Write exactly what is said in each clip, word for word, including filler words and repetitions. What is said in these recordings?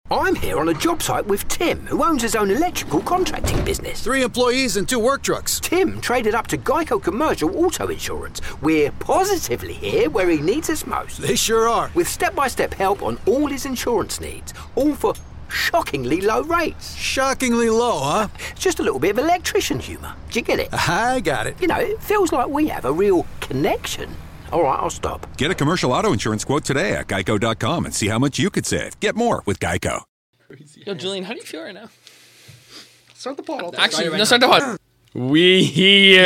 I'm here on a job site with Tim, who owns his own electrical contracting business. Three employees and two work trucks. Tim traded up to Geico Commercial Auto Insurance. We're positively here where he needs us most. They sure are. With step-by-step help on all his insurance needs, all for shockingly low rates. Shockingly low, huh? It's just a little bit of electrician humour. Do you get it? I got it. You know, it feels like we have a real connection. All right, I'll stop. Get a commercial auto insurance quote today at geico dot com and see how much you could save. Get more with Geico. Yo, Julian, how do you feel right now? Start the pod. Actually, no, start the pod. We here.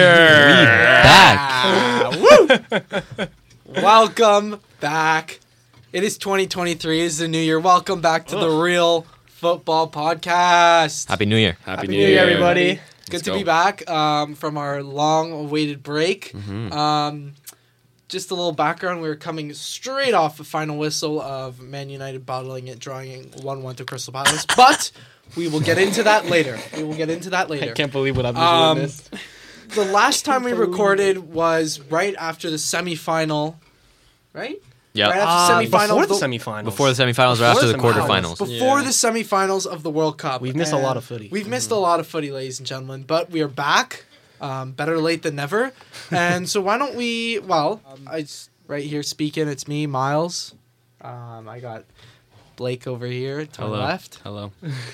Back. Woo! Welcome back. It is twenty twenty-three. It is the new year. Welcome back to the Real Football Podcast. Happy New Year. Happy, Happy New, New Year, everybody. Good Let's to go. be back um, from our long-awaited break. Mm-hmm. Um, just a little background. We were coming straight off the final whistle of Man United bottling it, drawing one one to Crystal Palace. But we will get into that later. We will get into that later. I can't believe what I've Um, this. The last time we recorded was right after the semifinal, right? Yeah. Right Uh, after the semifinal. before of the semifinals. Before the semifinals or after the quarterfinals? Before Yeah. the semifinals of the World Cup. We've missed a And lot of footy. We've missed a lot of footy, ladies and gentlemen. But we are back. Um, better late than never. And so why don't we, well, um, I s- right here speaking, it's me, Miles. Um, I got Blake over here to Hello. my left. Hello.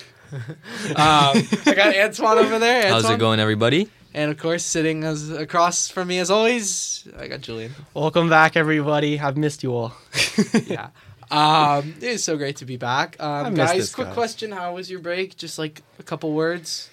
Um, I got Antoine over there. How's Antoine. it going, everybody? And of course, sitting as across from me as always, I got Julian. Welcome back, everybody. I've missed you all. Yeah. Um, it is so great to be back. I Um, miss guys, this quick guy. question. How was your break? Just like a couple words.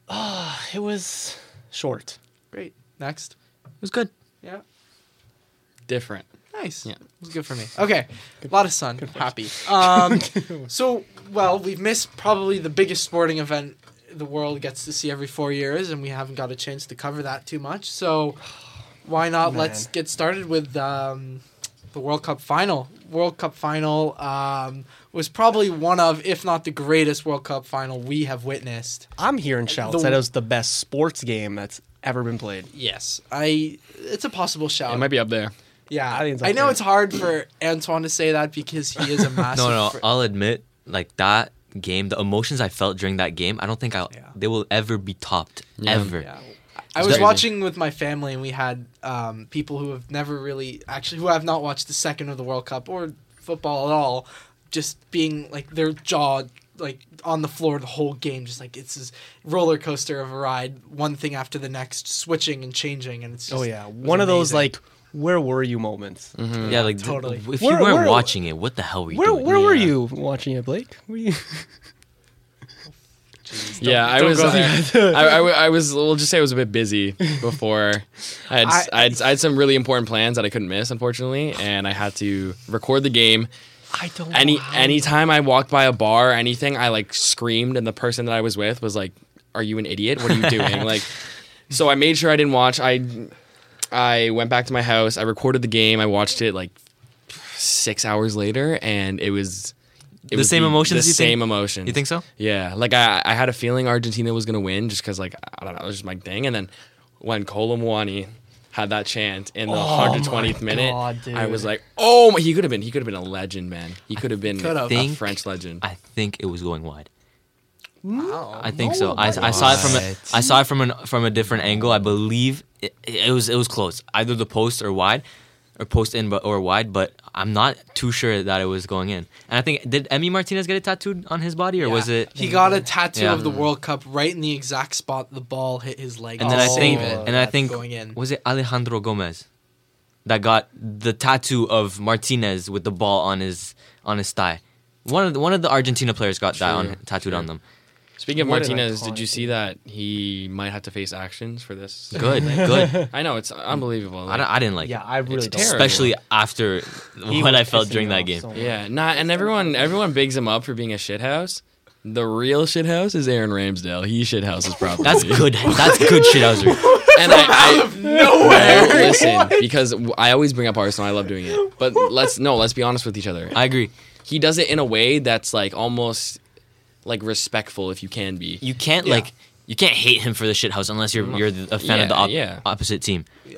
It was short. Great. Next. It was good. Yeah. Different. Nice. Yeah. It was good for me. Okay. A lot of sun. Happy. Um, so, well, we've missed probably the biggest sporting event the world gets to see every four years, and we haven't got a chance to cover that too much. So, why not Man. let's get started with um, the World Cup final. World Cup final um, was probably one of, if not the greatest World Cup final we have witnessed. I'm hearing shouts The- that it was the best sports game that's ever been played. Yes. I. It's a possible shout. It might be up there. Yeah, I I, think it's up know there. it's hard for Antoine to say that because he is a massive. No, no, fr- I'll admit, like that game, the emotions I felt during that game, I don't think I'll, Yeah. they will ever be topped. Yeah. Ever. Yeah. I It's was crazy. watching with my family, and we had um, people who have never really, actually, who have not watched the second of the World Cup or football at all, just being like their jaw like on the floor the whole game, just like it's this roller coaster of a ride, one thing after the next, switching and changing, and it's just, Oh yeah, it was one of those amazing. like where were you moments. Yeah, like th- Totally. if Where- you weren't where- watching it, what the hell were you Where doing? where were Yeah. you watching it, Blake? Were you... Yeah, I don't was. go Uh, there. I, I, w- I was. We'll just say I was a bit busy before. I had, I- I, had I had some really important plans that I couldn't miss, unfortunately, and I had to record the game. I don't. Any know how anytime I walked by a bar or anything, I like screamed, and the person that I was with was like, "Are you an idiot? What are you doing?" Like, so I made sure I didn't watch. I I went back to my house. I recorded the game. I watched it like six hours later, and it was it The was same emotions, The you think? same emotions. You think so? Yeah, like I, I had a feeling Argentina was gonna win just because like I don't know, it was just my thing. And then when Kolo Muani had that chant in the Oh one hundred twentieth my minute, God, dude. I was like, oh, my, he could have been, he could have been a legend, man. He could have been Could've. a Think- French legend. I think it was going wide. Wow. I think so. I, I saw it from a I saw it from an from a different angle. I believe it, it was it was close, either the post or wide, or post in but or wide. But I'm not too sure that it was going in. And I think did Emi Martinez get it tattooed on his body or was Yeah. it? He got a tattoo Yeah. of the World Cup right in the exact spot the ball hit his leg. And then to I think save it. and I think going in. was it Alejandro Gomez that got the tattoo of Martinez with the ball on his on his thigh. One of the, one of the Argentina players got that True, on tattooed true. on them. Speaking of What an Martinez, did iconic you see that he might have to face actions for this? Good, good. I know it's unbelievable. I, Like, don't- I didn't like Yeah, it. I really It's don't. terrible. Especially after He what was I felt pissing during me that off game. so much. yeah, not and everyone everyone bigs him up for being a shithouse. The real shithouse is Aaron Ramsdale. He shithouses probably. That's good. That's good shithousery. And I, I nowhere. Listen, because I always bring up Arsenal. I love doing it. But let's no, let's be honest with each other. I agree. He does it in a way that's like almost like respectful, if you can be. You can't Yeah. like you can't hate him for the shithouse unless you're you're a fan Yeah, of the op- yeah. opposite team. Like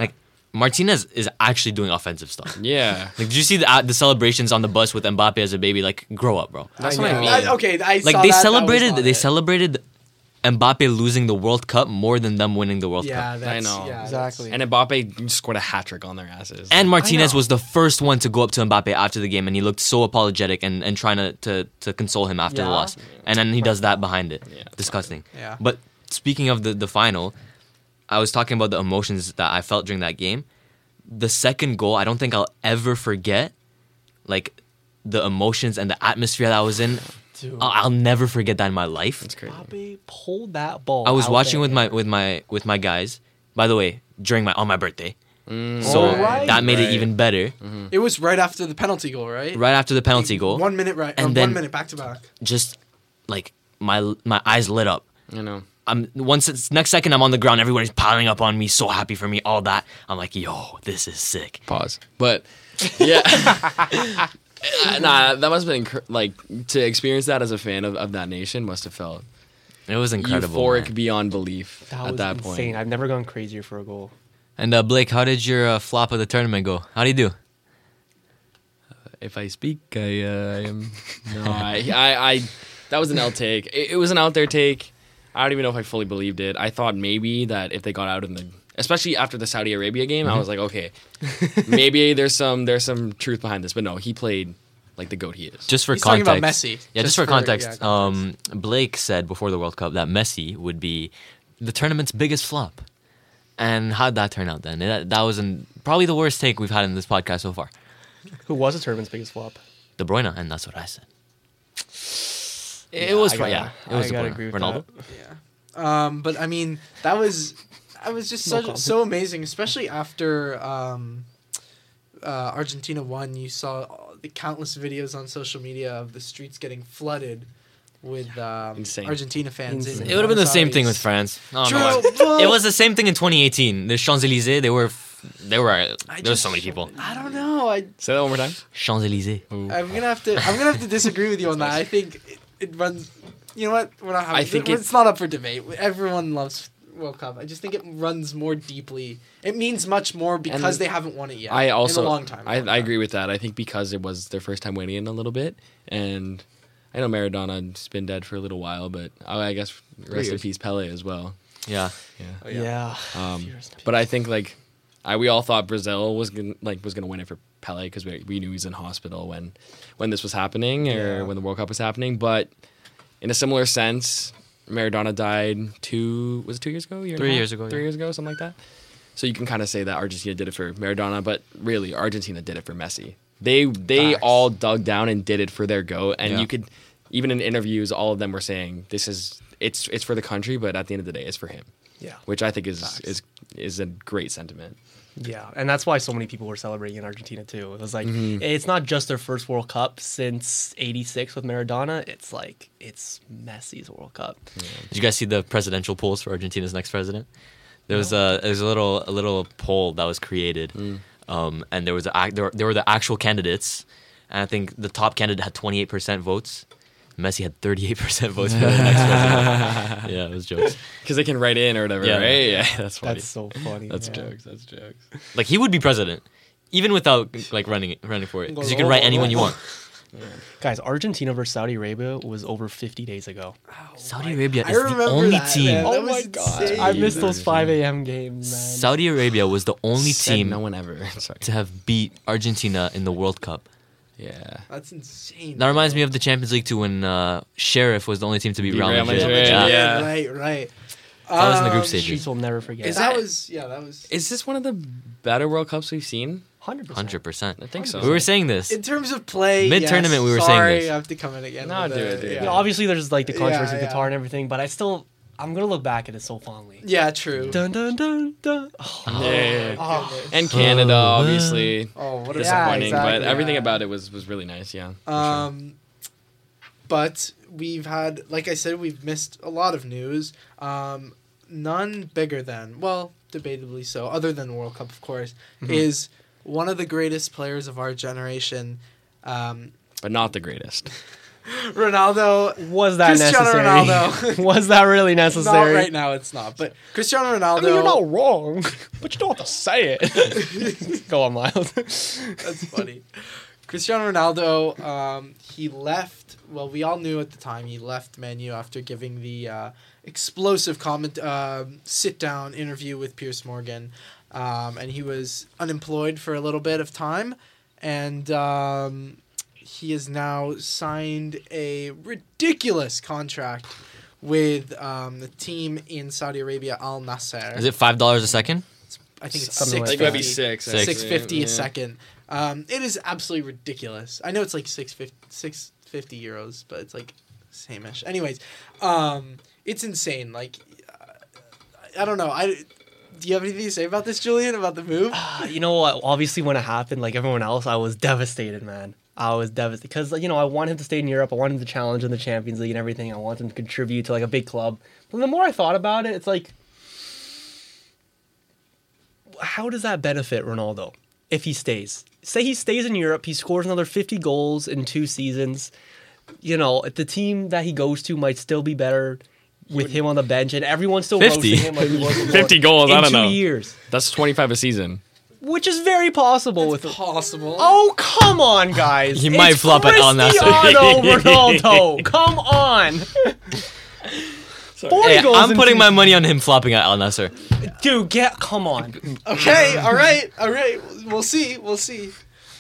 Martinez is actually doing offensive stuff. Yeah. Like, did you see the uh, the celebrations on the bus with Mbappe as a baby? Like, grow up, bro. That's what I mean. I- okay, I Like saw they that, that was celebrated not they it. celebrated Mbappe losing the World Cup more than them winning the World Yeah, Cup. that's, know. Yeah, Exactly. And Mbappe scored a hat trick on their asses. And Martinez know. was the first one to go up to Mbappe after the game, and he looked so apologetic and, and trying to, to, to console him after the Yeah. loss. And then he does that behind it. Yeah, it's Disgusting. Yeah. But speaking of the, the final, I was talking about the emotions that I felt during that game. The second goal, I don't think I'll ever forget. Like, the emotions and the atmosphere that I was in. Dude, I'll, I'll never forget that in my life. It's crazy. Mbappe pulled that ball. I was out watching there. with my with my with my guys. By the way, during my on my birthday, Mm. so Alright. that made it Right. even better. It was right after the penalty goal, right? Right after the penalty goal, One minute right, And and then- one minute back to back. just like my my eyes lit up. You know. I'm once it's, next second I'm on the ground, everybody's piling up on me, so happy for me, all that. I'm like, yo, this is sick. Pause. But yeah, Uh, nah, that must have been incre- like to experience that as a fan of, of that nation must have felt It was incredible. euphoric man. beyond belief That at was that insane. point. I've never gone crazier for a goal. And uh, Blake, how did your uh, flop of the tournament go? How do you do? If I speak, I uh, am. No, I, I, I, that was an L take. It, it was an out there take. I don't even know if I fully believed it. I thought maybe that if they got out in the, especially after the Saudi Arabia game, I was like, okay, maybe there's some there's some truth behind this. But no, he played like the goat he is. Just for He's talking context, about Messi. Yeah, just, Just for, for- context, yeah, um, Blake said before the World Cup that Messi would be the tournament's biggest flop. And how'd that turn out then? That, that was an, probably the worst take we've had in this podcast so far. Who was the tournament's biggest flop? De Bruyne, and that's what I said. It Yeah, was, I fr- gotta- yeah, it was I De gotta Bruyne. agree with Ronaldo. Yeah. Um, but I mean, that was, I was just No such, comment. so amazing, especially after um, uh, Argentina won. You saw all the countless videos on social media of the streets getting flooded with um, Insane. Argentina fans. in Insane. It would have been the Buenos same thing Aires. with France. Oh, True, no. but- It was the same thing in twenty eighteen. The Champs Elysees, they were, f- they were. I There was just- so many people. I don't know. I Say that one more time. Champs Elysees. I'm gonna have to. I'm gonna have to disagree with you on that. I think it, it runs. You know what? We're not having. I think it's it- not up for debate. Everyone loves World Cup. I just think it runs more deeply. It means much more because And they haven't won it yet. I also, in a long time. I, long I time. agree with that. I think because it was their first time winning it in a little bit, and I know Maradona's been dead for a little while, but I, I guess rest in years. peace Pele as well. Yeah. Yeah. Yeah. Um, but I think like I we all thought Brazil was gonna, like was gonna win it for Pele because we, we knew he was in hospital when when this was happening or Yeah. when the World Cup was happening. But in a similar sense, Maradona died two was it two years ago? Year and a Three half? years ago, Three yeah. years ago, something like that. So you can kind of say that Argentina did it for Maradona, but really Argentina did it for Messi. They they Facts. all dug down and did it for their goat, and Yeah. you could even in interviews, all of them were saying this is it's it's for the country, but at the end of the day, it's for him, Yeah. which I think is Facts. is is a great sentiment. Yeah, and that's why so many people were celebrating in Argentina too. It was like Mm-hmm. it's not just their first World Cup since eighty-six with Maradona. It's like it's Messi's World Cup. Did you guys see the presidential polls for Argentina's next president? There was a there was a little a little poll that was created, um, and there was a, ac- there, were, there were the actual candidates, and I think the top candidate had twenty-eight percent votes. Messi had thirty-eight percent votes for the next president. Yeah, it was jokes. Because they can write in or whatever, Yeah. right? Yeah, that's funny. That's so funny. That's yeah. jokes. That's jokes. Like he would be president, even without like running running for it, because you can write anyone you want. Guys, Argentina versus Saudi Arabia was over fifty days ago. Saudi Arabia I is the remember only that, team. man. That Oh was my god, insane. I missed those five a.m. games, man. Saudi Arabia was the only Said team no one ever. Sorry. to have beat Argentina in the World Cup. Yeah. That's insane. That reminds me of the Champions League too, when uh, Sheriff was the only team to beat Beat Real Real Madrid. Madrid, Yeah. yeah. Right, right. That was in the group Um, stages. Streets will never forget. Is That that- was yeah. That was Is this one of the better World Cups we've seen? Hundred Hundred percent. percent. I think so. We were saying this. in terms of play. Mid-tournament, yes, we were saying sorry, this. I have to come in again. No, with do the- it, do it. yeah. You know, obviously, there's like the controversy Yeah, with yeah. Qatar and everything, but I still, I'm gonna look back at it so fondly. Yeah, true. Dun dun dun dun. Oh, Yeah, yeah, yeah. Oh, goodness. And Canada, obviously. oh, what a Disappointing, yeah, but exactly, everything yeah. about it was, was really nice, yeah. for sure. Um, but we've had, like I said, we've missed a lot of news. Um, none bigger than, well, debatably so, other than World Cup, of course, Mm-hmm. is one of the greatest players of our generation. Um, But not the greatest. Ronaldo. Was that Cristiano necessary? Ronaldo. Was that really Not necessary? right now, it's not. But Cristiano Ronaldo. I mean, you're not wrong, but you don't have to say it. Go on, Miles. That's funny. Cristiano Ronaldo, um, he left. Well, we all knew at the time he left Man U after giving the uh, explosive comment, uh, sit-down interview with Piers Morgan, um, and he was unemployed for a little bit of time, and um, he has now signed a ridiculous contract with um, the team in Saudi Arabia, Al Nasser. Is it five dollars a second? I think it's Something six like It that. might be six. Six. Six fifty Yeah. a second. Um, it is absolutely ridiculous. I know it's like six fifty, six fifty euros, but it's like same-ish. Anyways, um, it's insane. Like, uh, I don't know. I do you have anything to say about this, Julian? About the move? You know what? Obviously, when it happened, like everyone else, I was devastated, man. I was devastated because you know I want him to stay in Europe. I want him to challenge in the Champions League and everything. I want him to contribute to like a big club. But the more I thought about it, it's like, how does that benefit Ronaldo if he stays? Say he stays in Europe, he scores another fifty goals in two seasons. You know, the team that he goes to might still be better with him on the bench, and everyone's still fifty. roasting him like he was before. fifty goals, in I don't two know. years, That's twenty-five a season. which is very possible with. Possible. Oh, come on, guys. He might It's flop at Al Nassr. Cristiano Ronaldo. Come on. forty Hey, goals I'm in putting two- my money on him flopping at Al Nassr. Dude, get come on. Okay. All right. All right. We'll see. We'll see.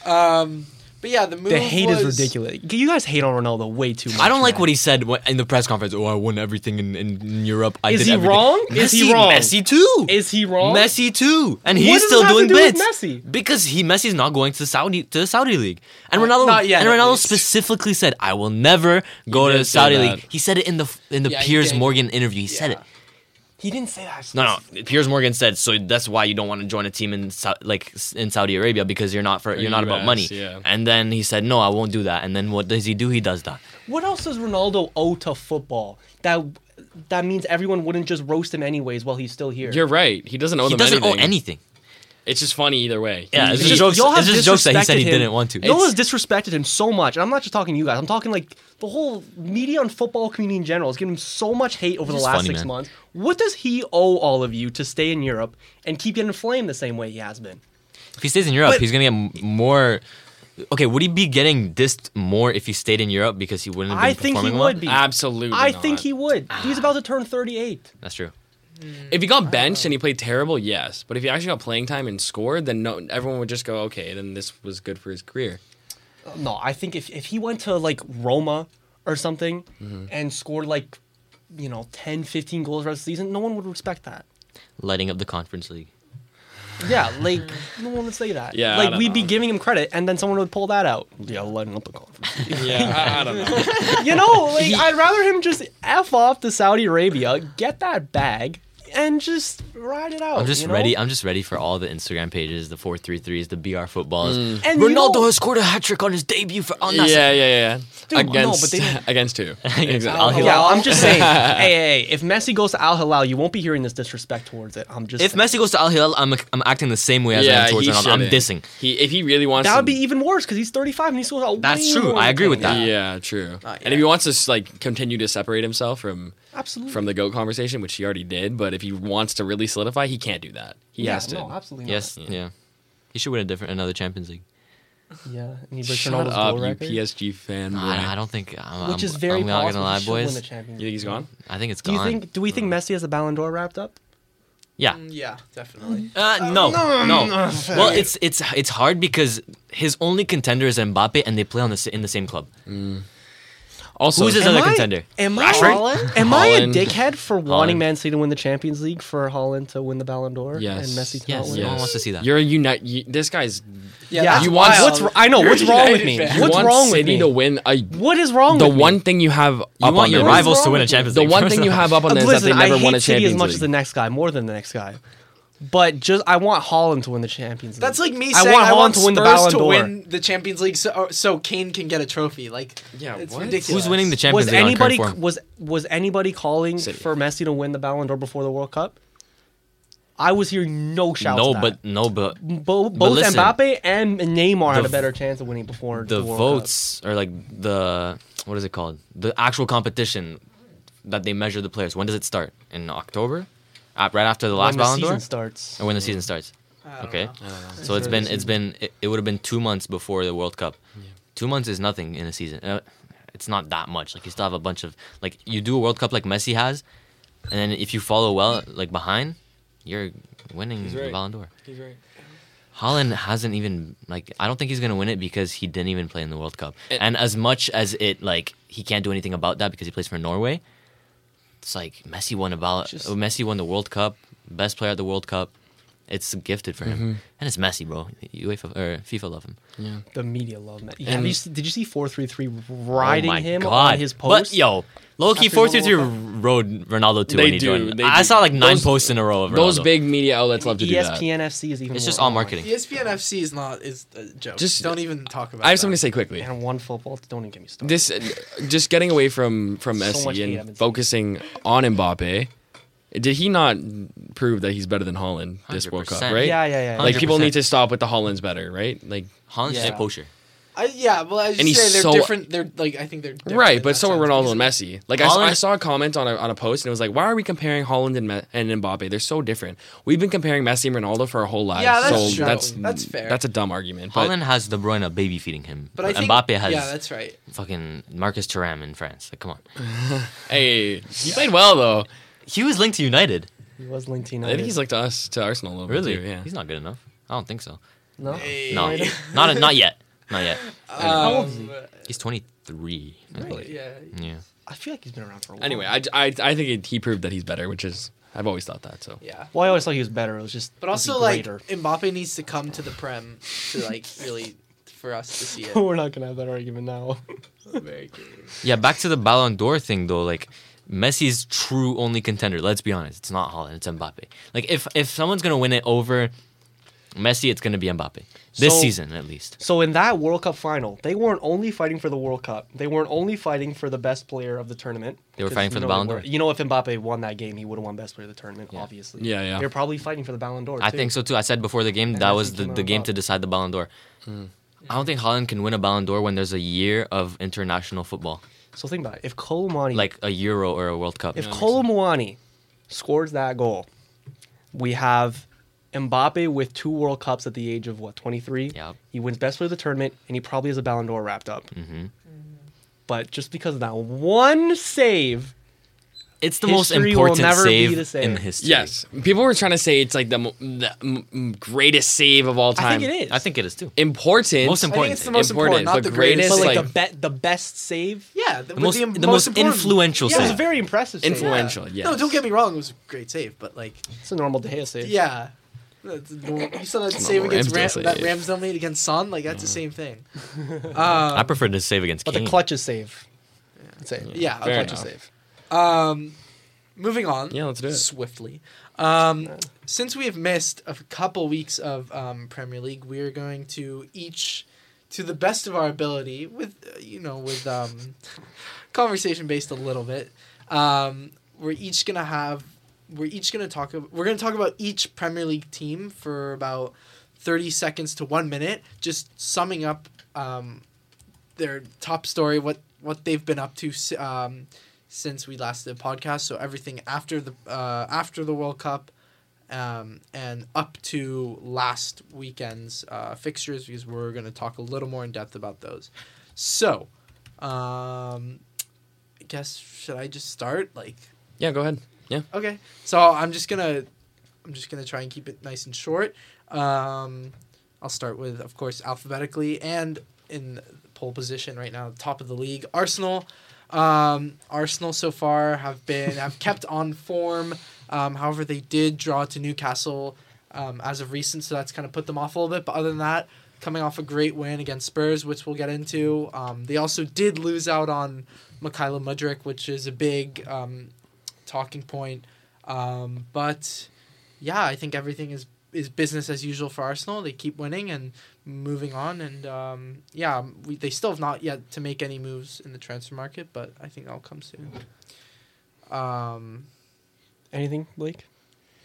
Um, but yeah, the move. The hate was, is ridiculous. You guys hate on Ronaldo way too much. I don't like man. what he said wh- in the press conference. Oh, I won everything in, in, in Europe. I Is did he everything. wrong? Messi, Is he wrong? Messi too. Is he wrong? Messi too, and What he's does still it have to doing do with bits Messi? because he Messi's not going to the Saudi to the Saudi league, and Ronaldo not yet, and at Ronaldo least. specifically said, "I will never go He to did the say Saudi that. league." He said it in the in the Yeah, he Piers did. Morgan interview. He said Yeah. it. He didn't say that. No, no. Piers Morgan said so. That's why you don't want to join a team in Sau- like in Saudi Arabia because you're not for you're not about U S, money. yeah. And then he said, "No, I won't do that." And then what does he do? He does that. What else does Ronaldo owe to football? That that means everyone wouldn't just roast him anyways while he's still here. You're right. He doesn't owe He them doesn't anything. owe anything. It's just funny either way. Yeah, He- it's he- just jokes. y'all have It's just jokes that he said he disrespected him. didn't want to. Y'all has disrespected him so much, and I'm not just talking to you guys. I'm talking like the whole media and football community in general has given him so much hate over the He's last funny, six man. months. What does he owe all of you to stay in Europe and keep getting flamed the same way he has been? If he stays in Europe, But- he's gonna get m- more. Okay, would he be getting dissed more if he stayed in Europe because he wouldn't have been I think he performing well? would be. Absolutely. I not. think he would. He's about to turn thirty-eight. That's true. If he got benched and he played terrible, yes. But if he actually got playing time and scored, then no, everyone would just go, okay, then this was good for his career. No, I think if, if he went to like Roma or something Mm-hmm. and scored like, you know, ten, fifteen goals the rest of the season, no one would respect that. Lighting up the Conference League. Yeah, like no one would say that. Yeah, I like don't we'd be know. giving him credit, and then someone would pull that out. Yeah, lighting up the conference. Yeah, I, I don't know. you know, like I'd rather him just f off to Saudi Arabia, get that bag, and just ride it out. I'm just you know? ready. I'm just ready for all the Instagram pages, the four three threes, the B R footballs. And you Ronaldo know- has scored a hat trick on his debut for Al Nassr. Yeah, yeah, yeah. Dude, no, against but they don't- against who? Against Exactly. Al Hilal. Yeah, I'm just saying. hey, hey, hey, if Messi goes to Al Hilal, you won't be hearing this disrespect towards it. I'm just. If saying. Messi goes to Al Hilal, I'm I'm acting the same way as I Yeah, am towards he Ronaldo. I'm shouldn't. dissing. He if he really wants, that to, would be even worse because he's thirty-five and he's still out. That's way true. more I agree with than that. Yeah, true. Not And if he wants to like continue to separate himself from Absolutely. from the GOAT conversation, which he already did, but if he wants to really solidify, he can't do that. He yeah, has to. No, absolutely. Not. Yes, yeah. He should win a different another Champions League. Yeah, and he breaks Shut Ronaldo's up, goal you record, P S G fan. No, boy. I, I don't think. I'm, which I'm, is very I'm not possible. gonna lie, he should win boys. the Champions You think he's League. gone? I think it's Do gone. you think? Do we think Messi has a Ballon d'Or wrapped up? Yeah. Yeah, definitely. Uh, no, no. Well, it's it's it's hard because his only contender is Mbappe, and they play on the s- in the same club. Also, Who's his Am other I- contender? Am I, Haaland? am I a Haaland. dickhead for wanting Haaland. Man City to win the Champions League for Holland to win the Ballon d'Or Yes. and Messi to Yes, not win? no it? one wants to see that. You're a unite. You, this guy's. Yeah, Yeah, that's you want- wild. what's wr- I know You're what's a wrong with United me. fan. You What's want wrong with City me? to win a. What is wrong The with me? one thing you have. You up want on your there- rivals to wrong win a with Champions The League. one first thing you off. have up on Uh, there is Listen, that they I never hate won a City Champions as much League. as the next guy, more than the next guy. But just I want Holland to win the Champions League. That's like me I saying want I Haaland want to win the Spurs Ballon to d'Or. win the Champions League so, so Kane can get a trophy. Like, Yeah, it's what? ridiculous. Who's winning the Champions was League on anybody current form? was was anybody calling City. for Messi to win the Ballon d'Or before the World Cup? I was hearing no shouts. No, to but that. no, but Bo- both listen, Mbappe and Neymar had the a better chance of winning before the the, World votes or like the what is it called? The actual competition that they measure the players. When does it start? In October? Uh, right after the Cup. last When the Ballon season d'Or? starts. Or when the season starts? I don't Okay. know. So it's been it's been it, it would have been two months before the World Cup. Two months is nothing in a season. Uh, it's not that much. Like you still have a bunch of like you do a World Cup like Messi has, and then if you follow well like behind, you're winning He's the right. Ballon d'Or. He's right. Holland hasn't even like I don't think he's gonna win it because he didn't even play in the World Cup. It- and as much as it like he can't do anything about that because he plays for Norway, it's like Messi won a ball. Just- Messi won the World Cup, best player at the World Cup. It's gifted for him, Mm-hmm. and it's Messi, bro. UEFA or FIFA love him. Yeah. The media love Messi. And- Have you, se- did you see four three three riding oh my him God. on his post? But yo, low key After four the three three World rode Ronaldo too They when he do, joined. they I do. saw like nine Those- posts in a row of Ronaldo. Those big media outlets love to do that. E S P N F C is even It's just more all annoying. marketing. E S P N F C is not is a joke. Just- don't even talk about. I have that. something to say quickly. And one football, don't even get me started. This, uh, just getting away from from So much Messi hate I've and been seeing. focusing on Mbappe. Did he not prove that he's better than Holland this World Cup? one hundred percent. Right? Yeah, yeah, yeah. Like people one hundred percent. need to stop with the Holland's better, right? Like Holland's Yeah. just a poacher. I, yeah, well, I was And just he's saying they're so- different. They're like I think they're different right, in but that so are sense. Ronaldo and Because- Messi. Like I, s- Holland- I saw a comment on a on a post and it was like, why are we comparing Holland and Me- and Mbappe? They're so different. We've been comparing Messi and Ronaldo for our whole lives. Yeah, that's so true. That's That's fair. That's a dumb argument. But Holland has De Bruyne baby feeding him, But I think Mbappe has yeah, that's right. fucking Marcus Thuram in France. Like, come on, hey, he played well though. he was linked to United. He was linked to I United. think he's like to us to Arsenal a little Really? bit too. Yeah. He's not good enough. I don't think so. no. Hey. No, not not yet. Not yet. How old is he? He's twenty-three. I believe. Um, Yeah. Yeah. I feel like he's been around for a while. Anyway, I, I, I think it, he proved that he's better, which is I've always thought that. So Yeah. well, I always thought he was better. It was just, But was he also, like, greater? Mbappe needs to come to the Prem to, like, really, for us to see it. We're not gonna have that argument now. Very curious. Yeah. Back to the Ballon d'Or thing though. Like, Messi's true only contender. Let's be honest. It's not Holland. It's Mbappe. Like, if if someone's gonna win it over Messi, it's gonna be Mbappe this So- season at least. So in that World Cup final, they weren't only fighting for the World Cup. They weren't only fighting for the best player of the tournament. They were because fighting for you the know they Ballon were. d'Or. You know, if Mbappe won that game, he would have won best player of the tournament. Obviously. Yeah, yeah. They're probably fighting for the Ballon d'Or. I too. think so too. I said before the game And that Messi was the, came out the on game top. to decide the Ballon d'Or. I don't think Holland can win a Ballon d'Or when there's a year of international football, So think about it. If Colomani, like a Euro or a World Cup. if Colomani scores that goal, we have Mbappe with two World Cups at the age of what, twenty-three? Yep. He wins best player of the tournament, and he probably has a Ballon d'Or wrapped up. hmm But just because of that one save, It's the most History will important never be save the same. in history. yes, people were trying to say it's like the, mo- the m- m- greatest save of all I time. think it is. I think it is too. Important. Most I think important. it's the most Important, important, not but the greatest, greatest. but like, like- the be- the best save. yeah, the, The most, the, the most important- influential Yeah, it was a save. very impressive save. Influential. Yeah. Yes. No, don't get me wrong. It was a great save, but like, It's a normal De Gea save. yeah. That's normal. You saw that It's save normal against Ram- Ramsdale that save. Ramsdale made against Son. Like that's the same thing. I Um, prefer to save against But Kane. the clutches save. I'd say. yeah. Fair Okay. Clutches enough. save. Um, moving on. Yeah, let's do it. Swiftly. Um, since we have missed a couple weeks of um, Premier League, we are going to each, to the best of our ability, with uh, you know, with um, conversation based a little bit. Um, we're each gonna have. We're each gonna talk. ab- We're gonna talk about each Premier League team for about thirty seconds to one minute, just summing up um, their top story, what what they've been up to. si- Um, since we last did a podcast, so everything after the uh, after the World Cup, um, and up to last weekend's uh, fixtures, because we're going to talk a little more in depth about those. So, um, I guess should I just start? Like, Yeah, go ahead. Yeah. okay, so I'm just gonna I'm just gonna try and keep it nice and short. Um, I'll start with, of course, alphabetically and in pole position right now, top of the league, Arsenal. Um, Arsenal so far have been have kept on form. Um, however, they did draw to Newcastle um, as of recent, so that's kind of put them off a little bit. But other than that, coming off a great win against Spurs, which we'll get into. Um, they also did lose out on Mikhailo Mudryk, which is a big um, talking point. Um, but yeah, I think everything is is business as usual for Arsenal. They keep winning and moving on, and um, yeah, we, they still have not yet to make any moves in the transfer market, but I think that'll come soon. Um, Anything, Blake?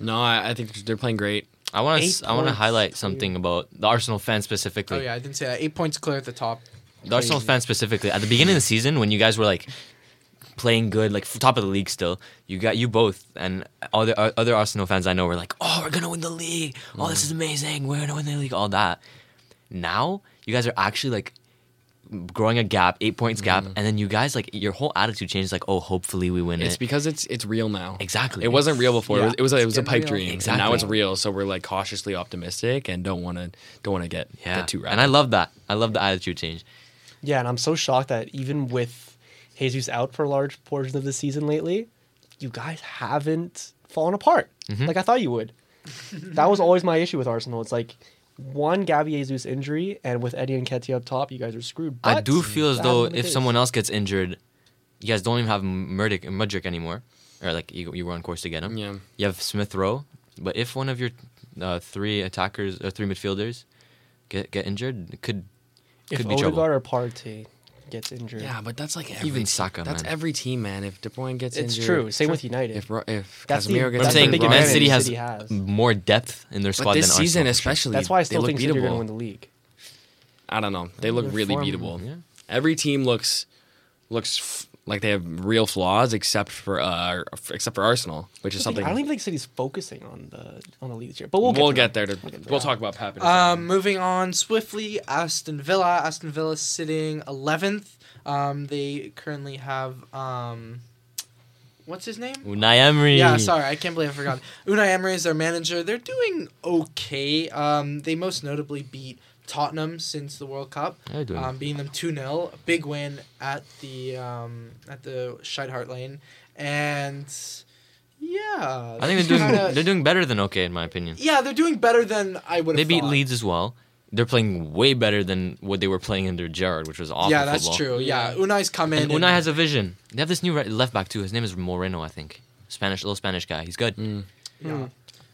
No, I, I think they're playing great. I want Eight to I want to points highlight to- something about the Arsenal fans specifically. Oh yeah, I didn't say that. Eight points clear at the top. The Arsenal fans specifically. At the beginning of the season, when you guys were like playing good, like top of the league still, you got you both and all the uh, other Arsenal fans I know were like, "Oh, we're gonna win the league! Oh, this is amazing! We're gonna win the league!" All that. Now you guys are actually like growing a gap, eight points gap, and then you guys like your whole attitude changes. Like, oh, hopefully we win It's it. because it's it's real now. Exactly. It wasn't real before. Yeah, it was it was a, it it's was a getting pipe real. dream. Exactly. And now it's real. So we're like cautiously optimistic and don't want to don't want to get Yeah, get too rapid. and I love that. I love the attitude change. Yeah, and I'm so shocked that even with Jesus out for a large portion of the season lately, you guys haven't fallen apart Mm-hmm. like I thought you would. That was always my issue with Arsenal. It's like one Gabby Jesus injury, and with Eddie and Nketiah up top, you guys are screwed. I But do feel as that though hasn't been if the case. someone else gets injured, you guys don't even have Murdick, Mudrick anymore, or like you, you were on course to get him. Yeah. You have Smith Rowe, but if one of your uh, three attackers or three midfielders get get injured, it could if could be Odegaard trouble. or Partey gets injured, Yeah, but that's like every Even team. Saka, That's man. every team, man. If De Bruyne gets it's injured, true. Same with United. If Ro- if That's the- Casemiro But gets I'm saying big injured, Man advantage City has, City has. more depth in their squad but this than season Arsenal, for sure. especially, That's why I still they think look City are beatable. going to win the league. I don't know. They look Their really form- beatable. yeah. Every team looks looks f- like they have real flaws, except for uh, except for Arsenal, which is I something don't even think City's focusing on the on the league this year. But we'll we'll, get, get to there. To, get there. we'll talk about Pep. in a Um, moving on swiftly, Aston Villa. Aston Villa sitting eleventh. Um, they currently have um, what's his name? Unai Emery. Yeah, sorry, I can't believe I forgot. Unai Emery is their manager. They're doing okay. Um, they most notably beat Tottenham since the World Cup, They're doing- um, beating them two nil. Big win at the um, at the Shite Hart Lane, and yeah, I think they're doing kinda- they're doing better than okay in my opinion. yeah, they're doing better than I would. They have beat thought. Leeds as well. They're playing way better than what they were playing under Gerrard, which was awful Yeah, that's football. true. Yeah, Unai's come in. And Unai has a vision. They have this new right, left back too. His name is Moreno, I think. Spanish, little Spanish guy. He's good. Yeah.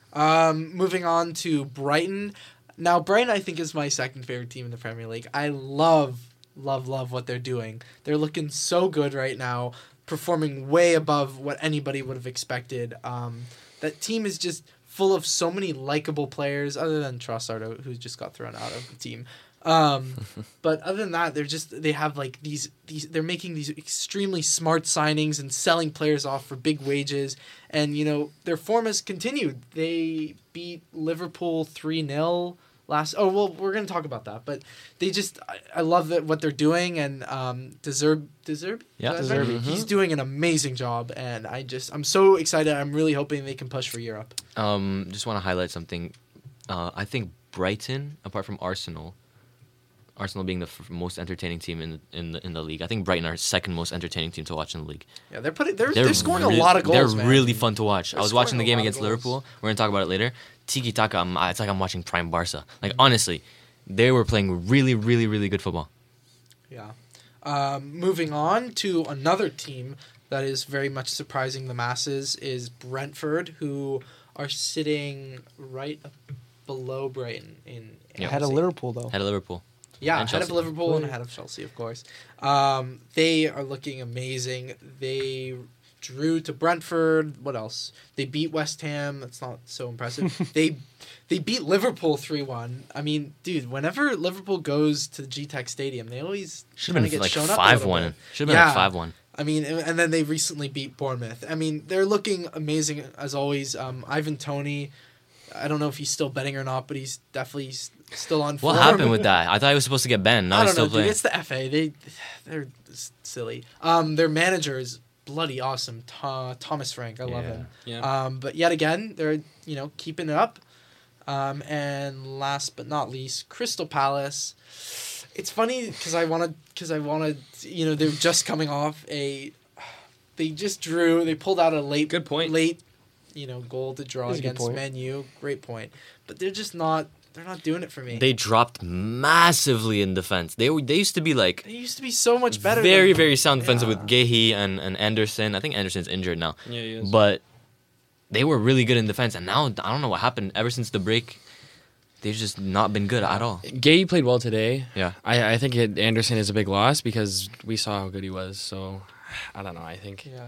Um, moving on to Brighton. Now, Brighton, I think, is my second favorite team in the Premier League. I love, love, love what they're doing. They're looking so good right now, performing way above what anybody would have expected. Um, that team is just full of so many likable players, other than Trossard, who just got thrown out of the team. Um, but other than that, they're just they have like these these they're making these extremely smart signings and selling players off for big wages, and you know their form has continued. They beat Liverpool three nil last. Oh well, we're gonna talk about that, but they just I, I love that what they're doing, and um, deserve deserve Yeah. Is that right? Deserbi. He's doing an amazing job, and I just I'm so excited. I'm really hoping they can push for Europe. Um, just want to highlight something. Uh, I think Brighton, apart from Arsenal, Arsenal being the f- most entertaining team in in the in the league. I think Brighton are second most entertaining team to watch in the league. Yeah, they're putting they're they're, scoring a re- lot of goals. They're man. really fun to watch. They're I was watching scoring the a game lot of against goals. Liverpool. We're gonna talk about it later. Tiki taka. um, It's like I'm watching prime Barca. Like honestly, they were playing really, really, really good football. Yeah. Um, moving on to another team that is very much surprising the masses is Brentford, who are sitting right up below Brighton in Yeah. Ahead of Chelsea. Liverpool though. Head of Liverpool. Yeah, And ahead of Chelsea. Liverpool and ahead of Chelsea, of course. Um, they are looking amazing. They drew to Brentford. What else? They beat West Ham. That's not so impressive. they they beat Liverpool three one. I mean, dude, whenever Liverpool goes to the G TEC Stadium, they always Should kinda have been get like shown up a five little one. bit. Should have been Yeah. like five one. I mean, and and then they recently beat Bournemouth. I mean, they're looking amazing as always. Um, Ivan Toney, I don't know if he's still betting or not, but he's definitely s- still on What form. happened with that? I thought he was supposed to get banned. Now I he's don't still know, dude. playing. It's the F A. They, they're s- silly. Um, their manager is bloody awesome. Tho- Thomas Frank, I love Yeah. him. Yeah. Um, but yet again, they're you know keeping it up. Um, and last but not least, Crystal Palace. It's funny because I wanted because I wanted you know they're just coming off a. They just drew. They pulled out a late Good point. late, you know, goal to draw That's a good against point. Man U. Great point. But they're just not. They're not doing it for me. They dropped massively in defense. They were- they used to be like They used to be so much better. very than, very sound defensive Yeah. with Gehi and, and Anderson. I think Anderson's injured now. Yeah, he is. But they were really good in defense, and now I don't know what happened. Ever since the break, they've just not been good at all. Gay played well today. Yeah. I, I think it, Anderson is a big loss because we saw how good he was. So I don't know. I think Yeah.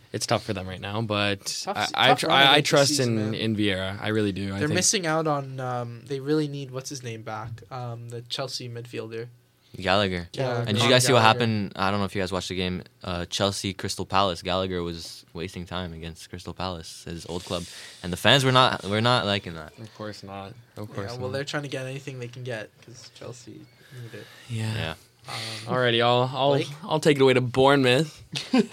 it's tough for them right now. But Tough- I I, tough tr- run I, I against the trust season, in, man. in Vieira. I really do. I They're think. missing out on. Um, they really need what's his name back. Um, the Chelsea midfielder. Gallagher. Yeah, And did you Conor guys see what Gallagher. happened? I don't know if you guys watched the game. Uh, Chelsea Crystal Palace. Gallagher was wasting time against Crystal Palace, his old club, and the fans were not were not liking that. Of course not. Of Yeah, course well, not. they're trying to get anything they can get because Chelsea need it. Yeah. Yeah. Um, Alrighty, I'll I'll Blake? I'll take it away to Bournemouth.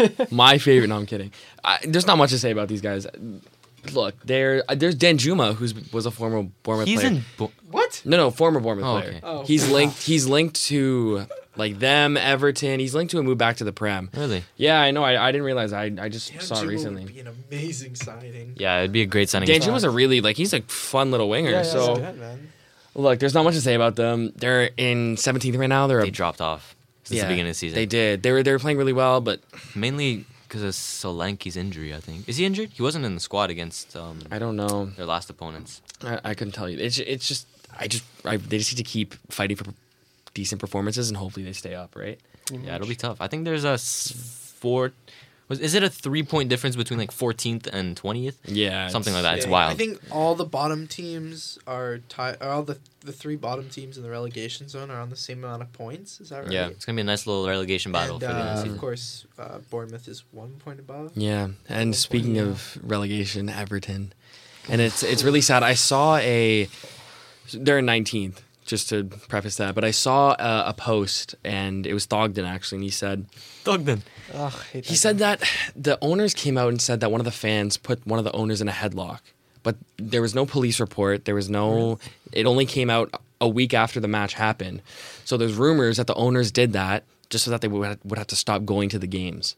My favorite. No, I'm kidding. I, there's not much to say about these guys. Look, there there's Danjuma, who was a former Bournemouth He's player. in. Bo- what? No, no, former Bournemouth Oh, player. okay. Oh. He's linked. He's linked to like them, Everton. He's linked to a move back to the Prem. really? Yeah, I know. I, I didn't realize. I I just Damn, saw it Juma recently. would be an amazing signing. Yeah, it'd be a great signing. Danjuma's a really like he's a fun little winger. Yeah, yeah, so That's good, man. look, there's not much to say about them. They're in seventeenth right now. They're They a, dropped off since yeah, the beginning of the season. They did. They were they were playing really well, but Mainly because of Solanke's injury, I think. Is he injured? He wasn't in the squad against um, I don't know. their last opponents. I, I couldn't tell you. It's it's just I just I, they just need to keep fighting for decent performances and hopefully they stay up, right? Yeah, it'll be tough. I think there's a s- four. Was is it a three point difference between like fourteenth and twentieth? Yeah, Something it's- like that. It's Yeah, wild. I think all the bottom teams are tied. All the the three bottom teams in the relegation zone are on the same amount of points. Is that right? Yeah, it's gonna be a nice little relegation battle And, for the end of uh, the of season. course, uh, Bournemouth is one point above. Yeah, and One speaking point, yeah. of relegation, Everton, and it's it's really sad. I saw a they're in nineteenth. Just to preface that, but I saw a, a post and it was Thogden actually, and he said Thogden. Ugh, hate he that said guy. that the owners came out and said that one of the fans put one of the owners in a headlock, but there was no police report. There was no. It only came out a week after the match happened, so there's rumors that the owners did that just so that they would would have to stop going to the games.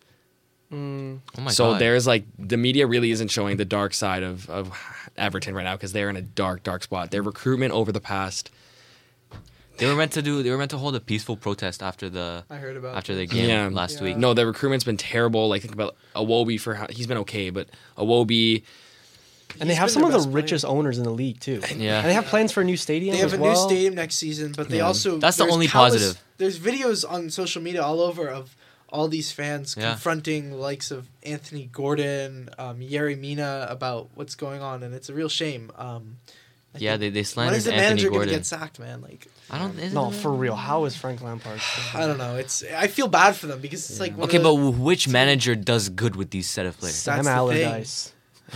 Mm, Oh my so god. there's like the media really isn't showing the dark side of, of Everton right now because they're in a dark, dark spot. Their recruitment over the past They were meant to do. They were meant to hold a peaceful protest after the I heard about after the this. game Yeah. last Yeah. week. no, the recruitment's been terrible. Like think about Awobi for how, he's been okay, but Awobi and they He's have been some their of the best player. richest owners in the league too. Yeah. And they have plans for a new stadium. They have as a well. new stadium next season, but they Yeah. also That's the there's only countless- positive. There's videos on social media all over of all these fans Yeah. confronting the likes of Anthony Gordon, um, Yerry Mina about what's going on, and it's a real shame. Um, I Yeah, think- they they when slandered is the Anthony manager Gordon. gonna get sacked, man? Like, I don't. Isn't No, it- for real. How is Frank Lampard? I don't know. It's I feel bad for them because it's like one Okay, of but the, wh- which manager does good with these set of players? Sam That's the thing. Allardyce.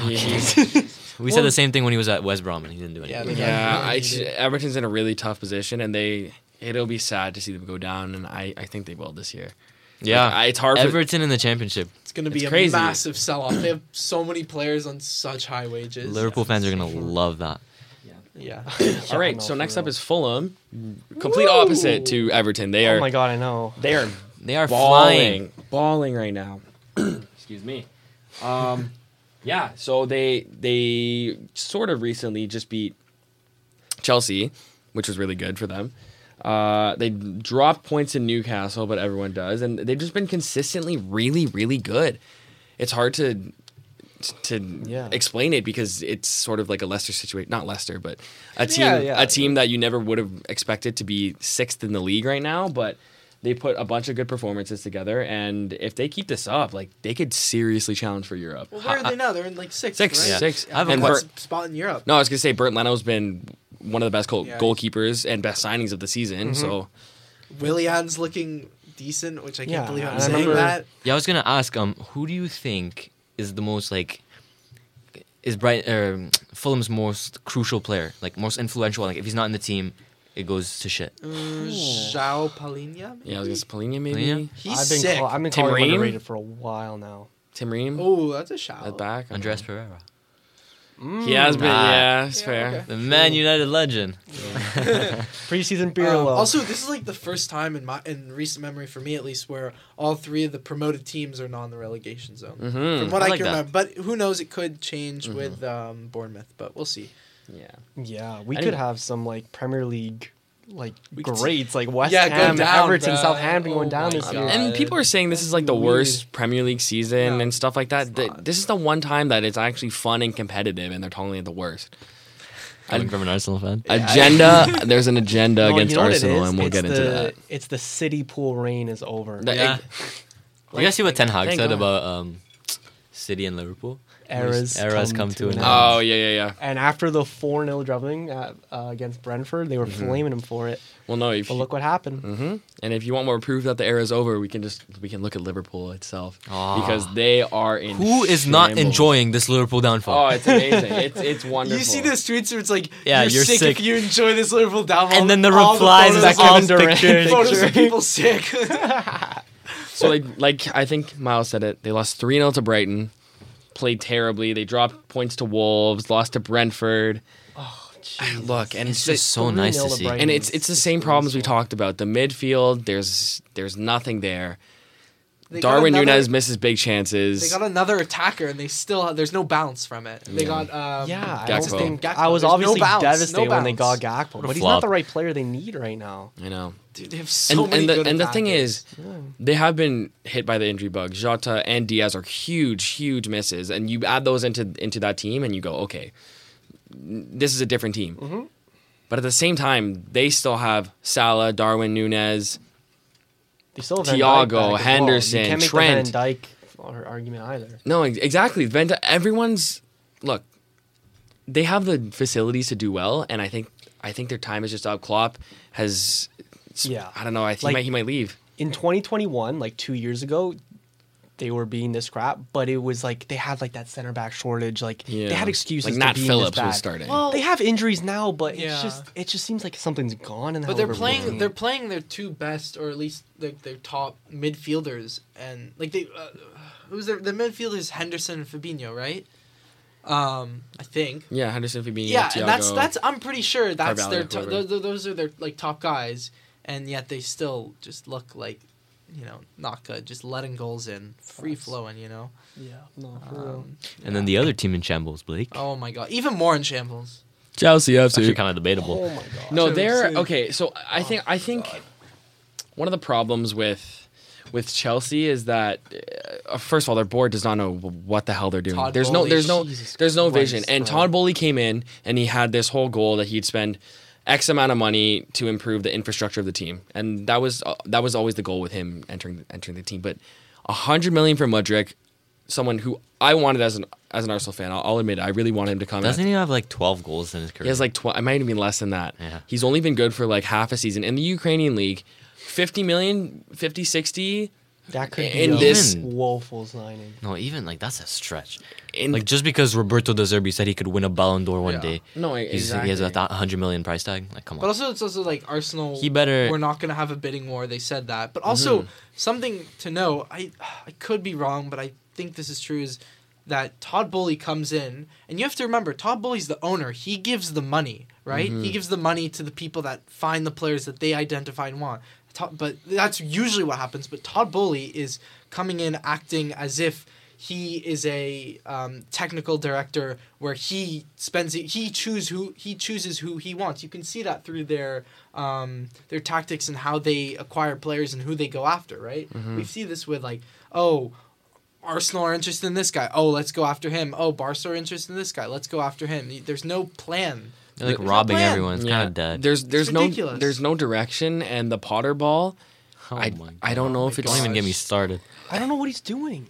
We said the same thing when he was at West Brom and he didn't do Yeah, anything. they- yeah, really I, need it. Everton's in a really tough position, and they it'll be sad to see them go down, and I, I think they will this year. Yeah, Like, I- it's hard for- Everton in the championship. it's going to be It's a crazy. massive sell off. They have so many players on such high wages. Liverpool fans are gonna love that. Yeah. All right, no, so for next up real. is Fulham, complete opposite to Everton. They are Oh my god, I know. they are They are balling, flying. balling right now. Excuse me. Um, yeah, so they they sort of recently just beat Chelsea, which was really good for them. Uh, they dropped points in Newcastle, but everyone does, and they've just been consistently really, really good. It's hard to to Yeah. explain it because it's sort of like a Leicester situation, not Leicester, but a team Yeah, yeah. a team that you never would have expected to be sixth in the league right now, but they put a bunch of good performances together, and if they keep this up, like they could seriously challenge for Europe. Well, where are they now? They're in like sixth, Six, right? Yeah. six. I have a And What's Bert- spot in Europe? no, I was gonna say Bert Leno's been one of the best goal- Yeah, goalkeepers and best signings of the season. So Willian's looking decent, which I can't Yeah, believe I'm I saying remember- that. Yeah, I was gonna ask. Um, who do you think is the most like? Is Bright um Fulham's most crucial player, like most influential? Like if he's not in the team, it goes to shit. Uh, João Palhinha? yeah, I was gonna say Polina maybe. Polina? He's I've been sick. call- I've been Tim calling him Ream? underrated for a while now. Tim Ream Oh, that's a shout. at back. Andres Pereira, He has been. Ah. Yeah, it's Yeah, fair. okay. the Man United legend. Preseason Um, Pirlo. also, this is like the first time in my in recent memory for me at least where all three of the promoted teams are not in the relegation zone. Mhm. From what I I, like can that. remember, but who knows? It could change with um, Bournemouth, but we'll see. Yeah. yeah, we I could didn't- have some like Premier League like We could see- greats like West Yeah, go Ham, down, Everton, bruh. Southampton going Oh down my this year. God. And people are saying this is like the Weird. worst Premier League season No, and stuff like that. it's Th- not. This is the one time that it's actually fun and competitive, and they're calling it the worst. Coming from an Arsenal fan. Agenda. There's an agenda No, against you know what it Arsenal, is? and we'll It's get into the- that. It's the City pool reign is over. That- Yeah. You guys see what Ten Hag Thank said God. about um, City and Liverpool. Eras, Eras come to an end. Oh yeah, yeah, yeah. And after the four nil drubbing at, uh, against Brentford, they were Mm-hmm. flaming him for it. Well, no. If But you, look what happened. hmm And if you want more proof that the era is over, we can just we can look at Liverpool itself Ah. because they are in. Who is not shambles. enjoying this Liverpool downfall? Oh, it's amazing. it's it's wonderful. You see those tweets where it's like, Yeah, you're, you're sick, sick. if you enjoy this Liverpool downfall. And then the all replies photos is of all Kevin Durant, pictures. photos of people sick. So like like I think Miles said it. They lost three nil to Brighton. Played terribly. They dropped points to Wolves. Lost to Brentford. Look, and It's it's just so nice to see. and it's it's the same problems we talked about. The midfield, there's there's nothing there. They got Darwin another- Nunez misses big chances. They got another attacker, and they still there's no bounce from it. They got um, Yeah, I, Gakpo. don't think, Gakpo. I was There's no obviously bounce, no devastated when they got bounce. Gakpo, a but he's flop. not the right player they need right now. I know. Dude, they have so And, many and the good and the thing attackers. is, they have been hit by the injury bug. Jota and Diaz are huge, huge misses, and you add those into into that team, and you go, okay, this is a different team. Mm-hmm. But at the same time, they still have Salah, Darwin Nunez. They still have Van Dijk Thiago, back as well. Henderson, you can't make Trent. the Van Dijk ar- argument either. No, ex- exactly. Van Di- everyone's look. They have the facilities to do well, and I think I think their time is just up. Klopp has, Yeah. I don't know. I think Like- he, might, he might leave. In twenty twenty-one, like two years ago, they were being this crap, but it was like they had like that center back shortage. Like Yeah. they had excuses. Like for Nat being Phillips this bad. was starting. Well, They have injuries now, but Yeah. it's just it just seems like something's gone. And But they're playing. They're playing their two best, or at least their, their top midfielders, and like they, uh, who's their the midfielders? Henderson and Fabinho, right? Um, I think. Yeah, Henderson, Fabinho, Yeah, Thiago. and that's that's. I'm pretty sure that's Carvalho, their. To, whoever. th- th- those are their like top guys, and yet they still just look like, you know, not good. Just letting goals in, free flowing. You know. Yeah, no, for real. Um, And then the other team in shambles, Blake. oh my god, even more in shambles. Chelsea It's actually kind of debatable. Oh my god. No, Chelsea. they're okay. So I think I think one of the problems with with Chelsea is that uh, first of all, their board does not know what the hell they're doing. Todd there's no Bowley, there's no Jesus there's no Christ, vision. And bro. Todd Bowley came in and he had this whole goal that he'd spend X amount of money to improve the infrastructure of the team, and that was uh, that was always the goal with him entering entering the team. But a hundred million for Mudryk, someone who I wanted as an as an Arsenal fan, I'll, I'll admit it, I really wanted him to come. Doesn't at- he have like twelve goals in his career? He has like twelve. I might even be less than that. Yeah. He's only been good for like half a season in the Ukrainian league. fifty million, fifty, sixty That could be in a this woeful signing. no, even like that's a stretch. in Like just because Roberto De Zerbi said he could win a Ballon d'Or one Yeah. day, no, he's, exactly. he has a th- hundred million price tag. Like, come But on. also, it's also like Arsenal. He better- We're not gonna have a bidding war. They said that. But also something to know. I I could be wrong, but I think this is true. Is that Todd Bowley comes in, and you have to remember Todd Bowley's the owner. He gives the money, right? He gives the money to the people that find the players that they identify and want. Todd, but that's usually what happens. But Todd Bowley is coming in acting as if he is a um, technical director where he spends he choose who he chooses who he wants. You can see that through their um, their tactics and how they acquire players and who they go after. Right? We see this with like oh. Arsenal are interested in this guy. Oh, let's go after him. Oh, Barca are interested in this guy. Let's go after him. There's no plan. They're like There's no robbing plan. everyone. It's Yeah. kind of dead. There's there's no ridiculous. there's no direction, and the Potter ball. oh I my I don't know if it's Don't even get me gosh. started. I don't know what he's doing.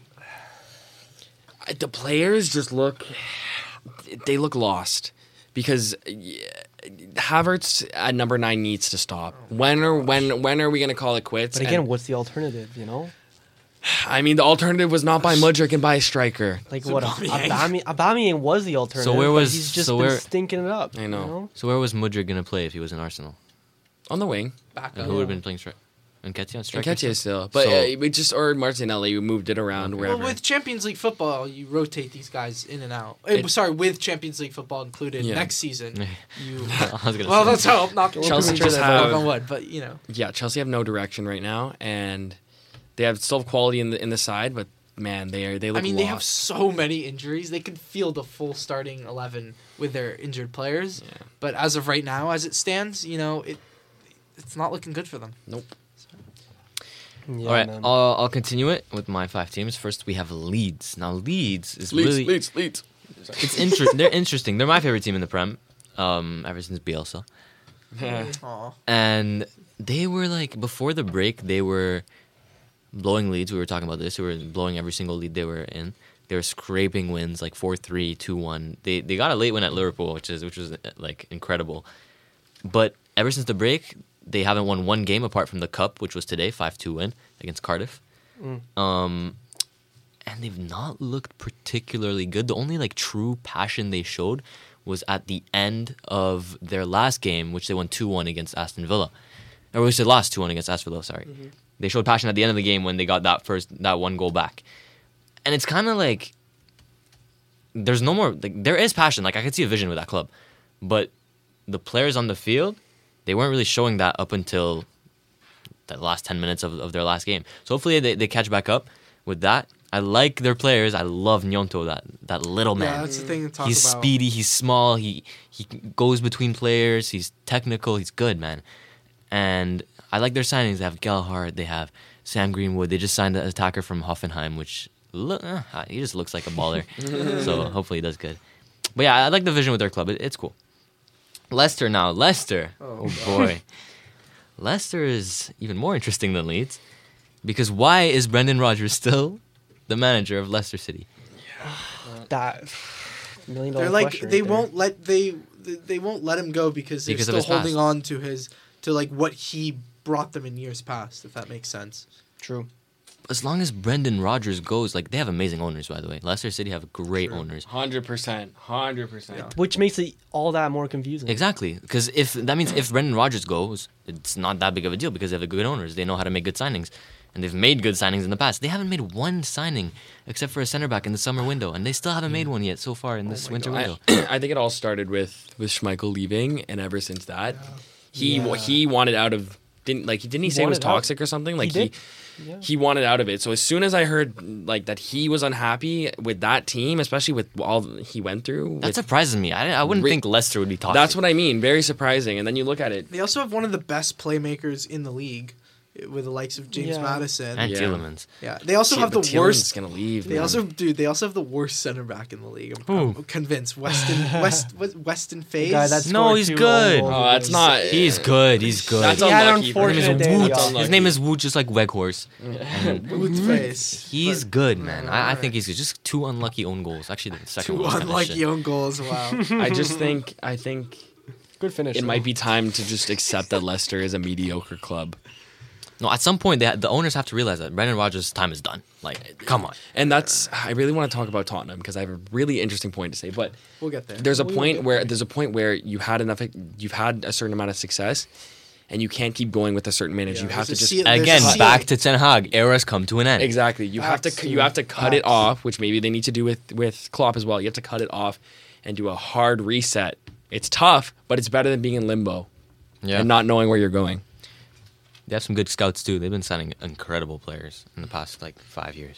I- the players just look they look lost because yeah, Havertz at number nine needs to stop. When are when when are we gonna call it quits? But again, And, what's the alternative? You know, I mean, the alternative was not buy Mudryk and buy a striker. like So what? Aubameyang. Aubameyang, Aubameyang was the alternative. where but was- he's just so been where- stinking it up? I know. You know? So where was Mudryk gonna play if he was in Arsenal? On the wing, Back And up. who would have been playing strike? Nketiah, striker. Nketiah still, but So- uh, we just or Martinelli, we moved it around wherever. Well, with Champions League football, you rotate these guys in and out. Eh, It- sorry, with Champions League football included Yeah. next season, you. I was gonna Well, say. let's hope. Not Chelsea knock just have- on wood, but you know. Yeah, Chelsea have no direction right now, and they have still have quality in the in the side, but man, they are they look I mean, they have lost. so many injuries. They could field a full starting eleven with their injured players. Yeah. But as of right now, as it stands, you know, it it's not looking good for them. Nope. Yeah, All right, man. I'll, I'll continue it with my five teams. First, we have Leeds. Now, Leeds is really Leeds, Leeds. it's inter- They're interesting. They're my favorite team in the Prem, um, ever since Bielsa. Aw. And they were like before the break, they were blowing leads. We were talking about this. They were blowing every single lead they were in. They were scraping wins like four three, two one. They they got a late win at Liverpool, which is which was like incredible. But ever since the break, they haven't won one game apart from the Cup, which was today, five two win against Cardiff. Mm. Um, and they've not looked particularly good. The only like true passion they showed was at the end of their last game, which they won two one against Aston Villa. Or which they lost two one against Aston Villa, sorry. Mm-hmm. They showed passion at the end of the game when they got that first that one goal back. And it's kind of like there's no more like there is passion. Like I could see a vision with that club. But the players on the field, they weren't really showing that up until the last ten minutes of, of their last game. So hopefully they, they catch back up with that. I like their players. I love Nyonto, that that little man. Yeah, that's the thing to talk he's about. speedy, he's small, he he goes between players, he's technical, he's good, man. And I like their signings. They have Gelhardt, they have Sam Greenwood. They just signed an attacker from Hoffenheim, which look, uh, he just looks like a baller. So hopefully he does good. But yeah, I like the vision with their club. It, it's cool. Leicester now. Leicester. Oh, oh boy. Leicester is even more interesting than Leeds. Because why is Brendan Rodgers still the manager of Leicester City? That million dollar They're like question they right there. won't let they they won't let him go because they're Because of still his holding past. on to his to like what he brought them in years past, if that makes sense. True. As long as Brendan Rodgers goes, like they have amazing owners, by the way. Leicester City have great True. owners. Hundred percent, hundred percent. Which makes it all that more confusing. Exactly, because if that means if Brendan Rodgers goes, it's not that big of a deal because they have good owners. They know how to make good signings, and they've made good signings in the past. They haven't made one signing except for a center back in the summer window, and they still haven't made one yet so far in this winter window. I, I think it all started with with Schmeichel leaving, and ever since that, he Yeah. he wanted out of didn't like didn't he, say it was wanted out. toxic or something? Like He he did. Yeah. he wanted out of it. So as soon as I heard like that he was unhappy with that team, especially with all he went through, That with- surprises me. I, I wouldn't Re- think Leicester would be toxic. that's what I mean. Very surprising. And then you look at it. They also have one of the best playmakers in the league, with the likes of James Yeah. Madison. and Yeah. Tielemans. yeah, they also have the But Tielemans worst. is gonna leave. They man. also, dude, they also have the worst center back in the league. I'm, I'm convinced. Weston, West, what, Weston The Faze. guy that No, scored he's two good. own goals Oh, that's was- not. He's good. He's good. That's He had an unlucky. for him. unfortunate His, day name is off. Woot. Unlucky. His name is Woot, just like Weghorst. Face. He's But good, man. I, I alright. think he's good. Just two unlucky own goals. Actually, the second two one was kinda unlucky shit. own goals. Wow. I just think I think Good finish. it though. might be time to just accept that Leicester is a mediocre club. No, at some point, they ha- the owners have to realize that Brendan Rodgers' time is done. Like, come on. And that's I really want to talk about Tottenham because I have a really interesting point to say. But We'll get there. there's a We'll point get where there. there's a point where you had enough you've had a certain amount of success and you can't keep going with a certain manager. Yeah, you have to there's a just ceil- there's a Again, ceiling. back to Ten Hag. Eras come to an end. exactly. You have to Facts. you have to cut it Facts. off, which maybe they need to do with with Klopp as well. You have to cut it off and do a hard reset. It's tough, but it's better than being in limbo Yeah. and not knowing where you're going. They have some good scouts, too. They've been signing incredible players in the past, like, five years.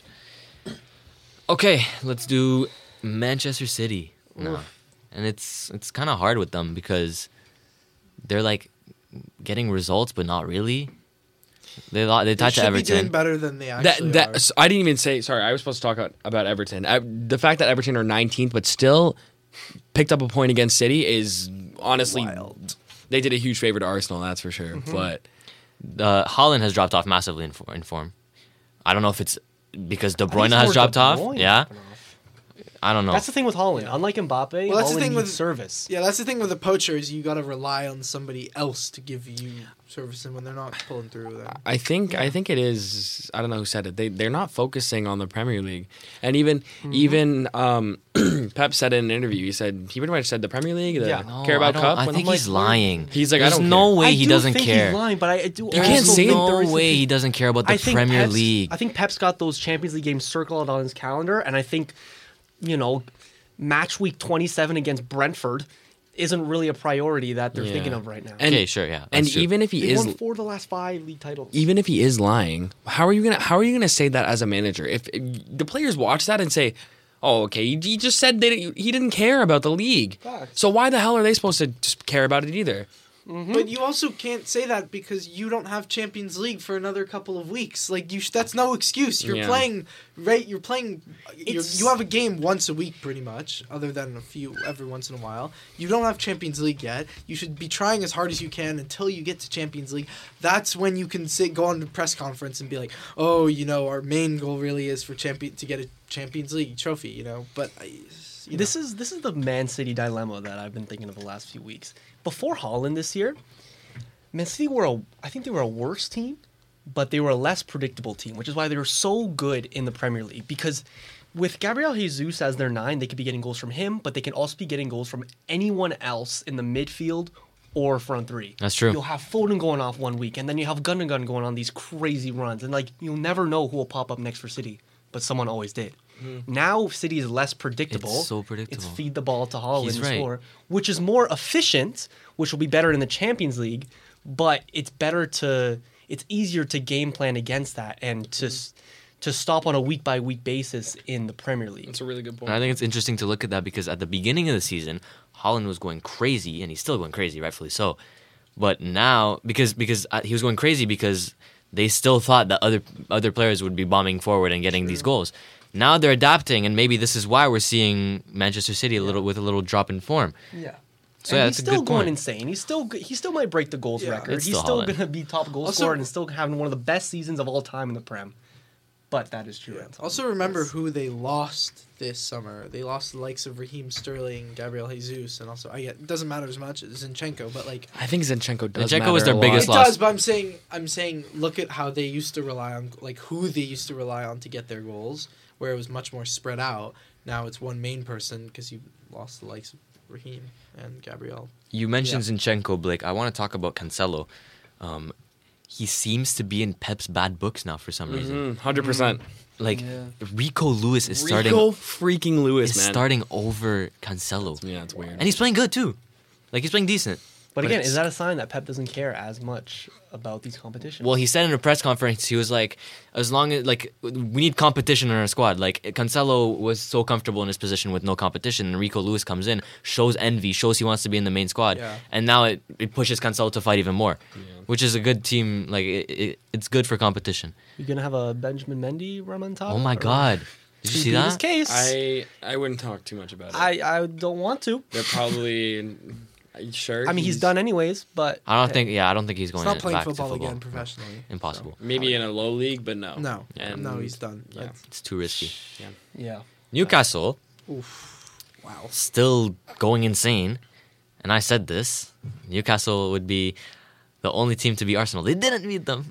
Okay, let's do Manchester City now. And it's it's kind of hard with them because they're, like, getting results, but not really. They lo- they They tied to should be doing Everton. better than they That, actually that are. so I didn't even say. Sorry, I was supposed to talk about, about Everton. I, the fact that Everton are nineteenth, but still picked up a point against City is honestly Wild. they did a huge favor to Arsenal. That's for sure. But Uh, Holland has dropped off massively in, for- in form. I don't know if it's because De I think Bruyne it's has more dropped De off. Bruyne Yeah, dropping off. I don't know. That's the thing with Holland. Unlike Mbappe, Well, that's the Holland thing needs with- service. Yeah, that's the thing with the poachers. You got to rely on somebody else to give you service, and when they're not pulling through, then I think I think it is. I don't know who said it. They they're not focusing on the Premier League, and even even um, Pep said in an interview. He said he pretty much said the Premier League, the Yeah. No, Carabao I don't- Cup. I when think I'm he's like, lying. He's like, I There's don't no care. way I he do doesn't think care. He's lying, but I do. You also can't say think it. there no is a- way he doesn't care about the I think Premier Pep's- League. I think Pep's got those Champions League games circled on his calendar, and I think, you know, match week twenty-seven against Brentford isn't really a priority that they're Yeah. thinking of right now. And- okay, sure, yeah. And that's true. even if he they is won four of the last five league titles. even if he is lying, how are you gonna how are you gonna say that as a manager? If, if the players watch that and say, "Oh, okay, he, he just said that he didn't care about the league, Facts. so why the hell are they supposed to just care about it either?" But you also can't say that because you don't have Champions League for another couple of weeks. Like you, sh- that's no excuse. You're Yeah. playing, right? You're playing. You're, It's- you have a game once a week, pretty much, other than a few every once in a while. You don't have Champions League yet. You should be trying as hard as you can until you get to Champions League. That's when you can sit, go on the press conference and be like, "Oh, you know, our main goal really is for champion to get a Champions League trophy, you know. But I, you This know. is this is the Man City dilemma that I've been thinking of the last few weeks. Before Holland this year, Man City were a I think they were a worse team, but they were a less predictable team, which is why they were so good in the Premier League. Because with Gabriel Jesus as their nine, they could be getting goals from him, but they can also be getting goals from anyone else in the midfield or front three. That's true. You'll have Foden going off one week, and then you have Gundogan going on these crazy runs, and like you'll never know who will pop up next for City, but someone always did. Now City is less predictable. It's so predictable. It's feed the ball to Haaland He's and right. score, which is more efficient, which will be better in the Champions League, but it's better to it's easier to game plan against that and to s to stop on a week by week basis in the Premier League. That's a really good point. And I think it's interesting to look at that because at the beginning of the season, Holland was going crazy, and he's still going crazy, rightfully so. But now, because because uh, he was going crazy because they still thought that other other players would be bombing forward and getting these goals. Now they're adapting, and maybe this is why we're seeing Manchester City a little with a little drop in form. Yeah. So and yeah, he's that's a still good going point. insane. He's still g- he still might break the goals Yeah. record. It's He's still still Haaland. going to be top goal Also- scorer and still having one of the best seasons of all time in the Prem. But that is true. Yeah. Anton. Also remember who they lost this summer. They lost the likes of Raheem Sterling, Gabriel Jesus, and also I get it doesn't matter as much as Zinchenko, but like I think Zinchenko does. Zinchenko was matter their a biggest it lot. loss. does. But I'm saying I'm saying look at how they used to rely on like who they used to rely on to get their goals, where it was much more spread out. Now it's one main person because you lost the likes of Raheem and Gabriel. You mentioned Zinchenko, Blake. I want to talk about Cancelo. Um, he seems to be in Pep's bad books now for some reason. Mm, Hundred percent. Like Rico Lewis is starting Rico freaking Lewis, is man. starting over Cancelo, Yeah, it's weird. and he's playing good too. Like he's playing decent. But again, it's- is that a sign that Pep doesn't care as much about these competitions? Well, he said in a press conference, he was like, as long as, like, we need competition in our squad. Like, Cancelo was so comfortable in his position with no competition, and Rico Lewis comes in, shows envy, shows he wants to be in the main squad, Yeah. and now it, it pushes Cancelo to fight even more, which is a good team. Like, it, it, it's good for competition. you gonna have a Benjamin Mendy remontada? Oh my Or- God. Did you To see be his that? case. I I wouldn't talk too much about it. I, I don't want to. They're probably. Are you sure? I mean, he's done anyways, but I don't think, yeah, I don't think he's He's going not playing back football, to football. again professionally. Impossible. Maybe in a low league, but no. No, And no, he's done. Yeah. That's- It's too risky. yeah. Newcastle, Wow. still going insane. And I said this, Newcastle would be the only team to beat Arsenal. They didn't beat them.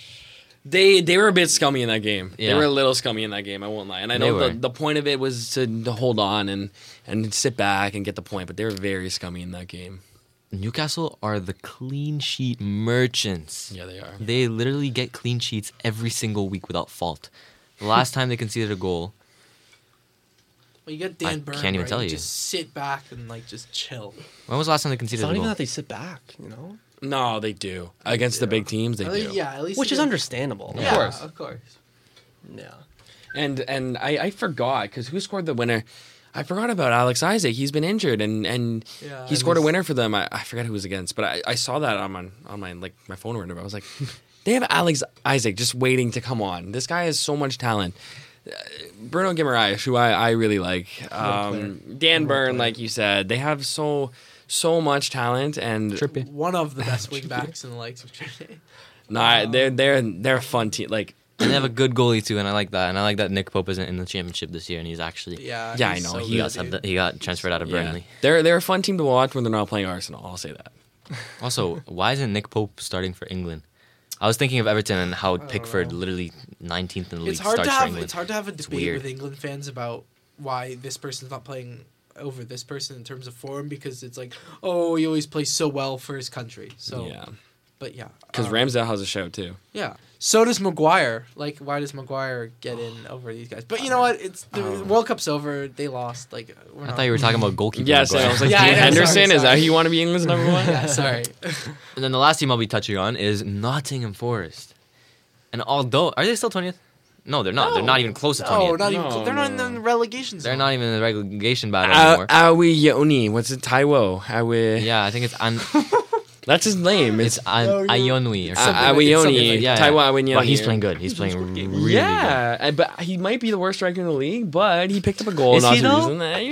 They they were a bit scummy in that game. They Yeah. were a little scummy in that game. I won't lie. And I They know the, were. the point of it was to, to hold on and and sit back and get the point, but they were very scummy in that game. Newcastle are the clean sheet merchants. Yeah, they are. They literally get clean sheets every single week without fault. The last time they conceded a goal, Well, you get I Dan Burn. can't even right? tell you. Just sit back and like just chill. when was the last time they It's conceded not a even goal? that they sit back, you know? No, they do. Against the big teams, they At do. least- yeah, at least Which you is get- understandable. Yeah, course. of course. Yeah. And and I, I forgot because who scored the winner? I forgot about Alex Isaac. He's been injured, and, and Yeah, he and scored a he's- winner for them. I, I forget who it was against, but I, I saw that on my on my like my phone or whatever. I was like, they have Alex Isaac just waiting to come on. This guy has so much talent. Uh, Bruno Guimaraes, who I, I really like. Um, Dan Burn, like you said, they have so so much talent, and One of the best wing backs in the likes of Trinity. nah, they're they're they're a fun team. Like And they have a good goalie too, and I like that. And I like that Nick Pope isn't in the championship this year, and he's actually Yeah, Yeah, he's I know. so He he good, got dude. subbed- he got transferred out of yeah. Burnley. they're they're a fun team to watch when they're not playing Arsenal. I'll say that. Also, why isn't Nick Pope starting for England? I was thinking of Everton and how Pickford, know. literally nineteenth in the league, It's hard starts to for have England. it's hard to have a debate weird. with England fans about why this person's not playing over this person in terms of form because it's like, oh, he always plays so well for his country. So, Yeah, but yeah, because um, Ramsdale has a show too. Yeah. So does Maguire. Like, why does Maguire get in over these guys? But you know what? It's the World Cup's over. They lost. Like, we're I not, thought you were talking about goalkeeper. Yes, I Maguire. was like, Yeah, I Dean know, Henderson. sorry, Is that sorry. who you want to be England's number one? Yeah, sorry. And then the last team I'll be touching on is Nottingham Forest. And although, are they still twentieth? No, they're not. They're not even close to No, twentieth. not even. No, cl- They're not no. in the relegation zone. They're not even in the relegation battle Uh, anymore. Awi Yoni. What's it? Taiwo. Awi. yeah, I think it's An- That's his name. it's It's An- Ionwi or uh, something. Awi something Yoni. like yeah, Taiwo yeah. Awi Yoni. But he's playing good. He's playing really yeah, uh, but he might be the worst striker in the league. But he picked up a goal Is not he too though? recent. Uh, yeah, I don't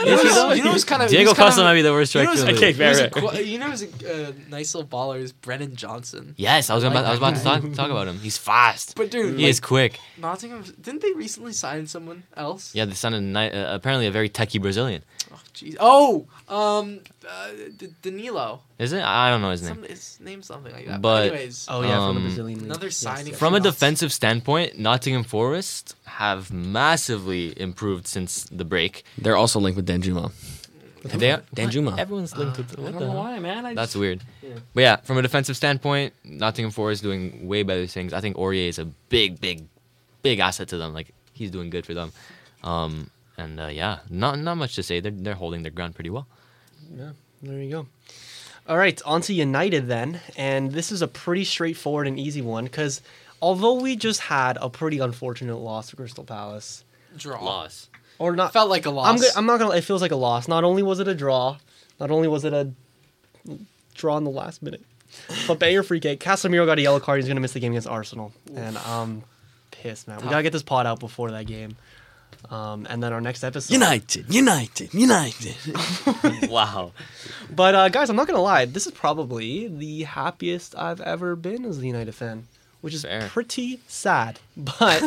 Is he though? You know who's kind of Diego Costa might be the worst You know striker. who's, in the Okay, league. fair. who's a, qu- you know who's a uh, nice little baller is Brennan Johnson. Yes, I was I about, like I was that about to guy. talk, talk about him. He's fast. But dude, He like, is quick. Nottingham didn't they recently sign someone else? Yeah, they signed a ni- uh, apparently a very techie Brazilian. Oh, jeez. Oh, um, uh, D- Danilo. Is it? I don't know his name. Some, his name something like that. But- anyways, Oh yeah, from the Um, Brazilian league. another Yes, signing yes. From a Nuts. defensive standpoint, Nottingham Forest have massively improved since the break. They're also linked with Danjuma. They are, Danjuma. Everyone's linked with. I What don't the know hell? why, man. I That's just, weird. But yeah, from a defensive standpoint, Nottingham Forest doing way better things. I think Aurier is a big, big, big asset to them. Like he's doing good for them. Um, and uh, yeah, not not much to say. They're they're holding their ground pretty well. Yeah, there you go. All right, on to United then. And this is a pretty straightforward and easy one because although we just had a pretty unfortunate loss to Crystal Palace, draw. Loss. or not, Felt like a loss. I'm, go- I'm not gonna. It feels like a loss. Not only was it a draw, not only was it a draw in the last minute, but banger free kick. Casemiro got a yellow card. He's gonna miss the game against Arsenal, and I'm pissed, man. We gotta get this pod out before that game. Um, and then our next episode. United, United, United. Wow. But uh, guys, I'm not gonna lie. This is probably the happiest I've ever been as a United fan, which is Fair. pretty sad. But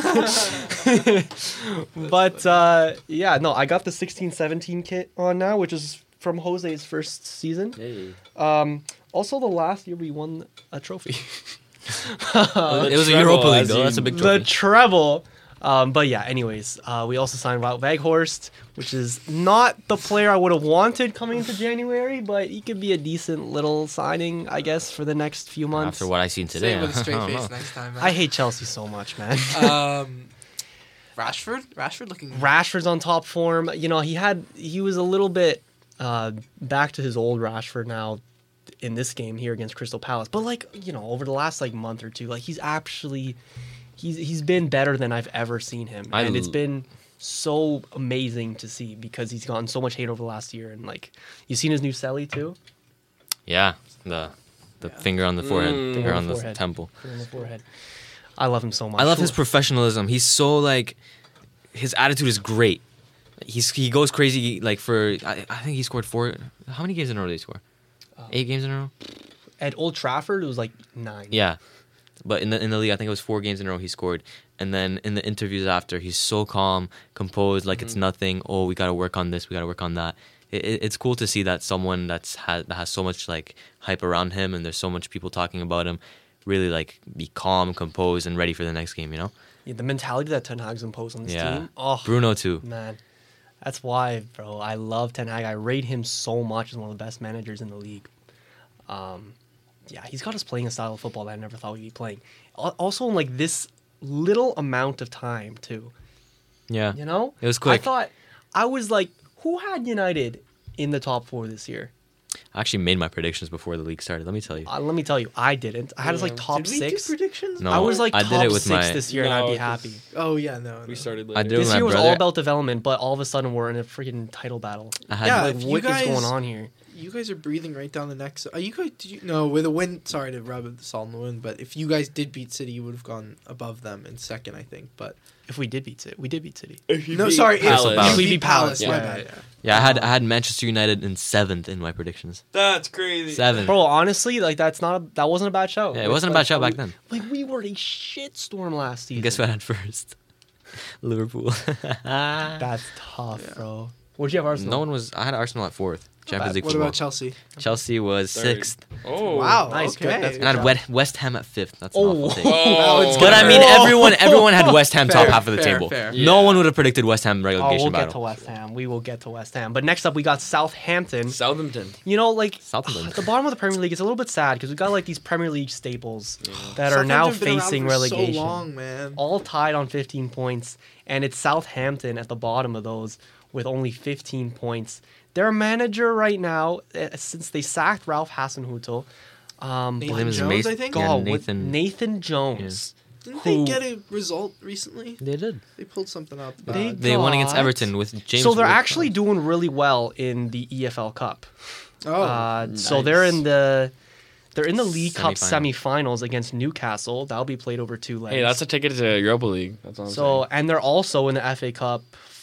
but uh, yeah, no, I got the sixteen seventeen kit on now, which is from Jose's first season. Hey. Um, also, the last year we won a trophy, it was a treble, Europa League as though. you- That's a big the trophy. treble. Um, but yeah, anyways, uh, we also signed Wout Weghorst, which is not the player I would have wanted coming into January, but he could be a decent little signing, I guess, for the next few months. After what I seen Say today, it with a I straight don't face know. next time. Man. I hate Chelsea so much, man. um, Rashford. Rashford looking. Rashford's on top form. You know, he had he was a little bit uh, back to his old Rashford now in this game here against Crystal Palace. But like, you know, over the last like month or two, like he's actually he's he's been better than I've ever seen him. I and it's l- been so amazing to see because he's gotten so much hate over the last year and like you seen his new celly too? Yeah, the the finger on the forehead, Mm. Finger or on on the the forehead. temple. On the forehead. I love him so much. I love his professionalism. He's so like, his attitude is great. He's he goes crazy like for I, I think he scored four. How many games in a row did he score? Eight games in a row. At Old Trafford it was like nine. Yeah, but in the in the league, I think it was four games in a row he scored. And then in the interviews after, he's so calm, composed, like it's nothing. Oh, we gotta work on this. We gotta work on that. It, it, it's cool to see that someone that's has that has so much like hype around him, and there's so much people talking about him, really like be calm, composed, and ready for the next game. You know? Yeah, the mentality that Ten Hag's imposed on this Yeah. team. Oh, Bruno too. man. That's why, bro. I love Ten Hag. I rate him so much as one of the best managers in the league. Um, yeah, he's got us playing a style of football that I never thought we'd be playing. Al- Also, in like this little amount of time, too. Yeah. You know, It was quick. I thought I was like, who had United in the top four this year? I actually made my predictions before the league started. Let me tell you. Uh, let me tell you, I didn't. I had us like top Did we six. do predictions? No. I was like I top did it with six my- this year, and I'd No, be 'cause- happy. Oh yeah, no. We no. started I later. did it with This my year was brother. all about development, but all of a sudden we're in a freaking title battle. I had Yeah, Like, if what you is guys- going on here? You guys are breathing right down the neck. So, are you guys? Did you no with a win? Sorry to rub the salt in the wound, but if you guys did beat City, you would have gone above them in second, I think. But If we did beat City, we did beat City. no, sorry, if, Palace. if Palace. we We beat beat Palace. Palace, My yeah, bad. yeah, yeah, I had I had Manchester United in seventh in my predictions. That's crazy. Seven. Bro, honestly, like that's not a, that wasn't a bad show. Yeah, it wasn't a bad show back then. Like we were a shitstorm last season. Guess what I had first? Liverpool. That's tough, bro. What'd you have Arsenal? No one was. I had Arsenal at fourth. Champions bad. League What football. about Chelsea? Chelsea was Third. sixth. Oh Wow, nice, okay. good, that's And I had job. West, West Ham at fifth. That's an Oh. awful take. Oh, But I mean, Whoa. everyone everyone had West Ham top Fair, half of the fair, table. fair. No Yeah. one would have predicted West Ham Oh, relegation we'll get to battle. West Ham. We will get to West Ham. But next up, we got Southampton. Southampton. You know, like Southampton. at the bottom of the Premier League, it's a little bit sad because we got like these Premier League staples that are now Southampton been around facing for relegation. So long, man. All tied on fifteen points, and it's Southampton at the bottom of those with only fifteen points. Their manager right now, uh, since they sacked Ralph Hasenhüttl, um, Nathan name is Jones, Mason- I think. Yeah, God, with Nathan- Nathan Jones. Didn't who- they get a result recently? They did. They pulled something up. They uh, They won against got- Everton with James. so they're Ward- actually doing really well in the E F L Cup. oh, Uh, So they're in the they're in the League Cup Semi-final. semifinals against Newcastle. That'll be played over two legs. Hey, that's a ticket to Europa League. That's all I'm so, and they're also in the F A Cup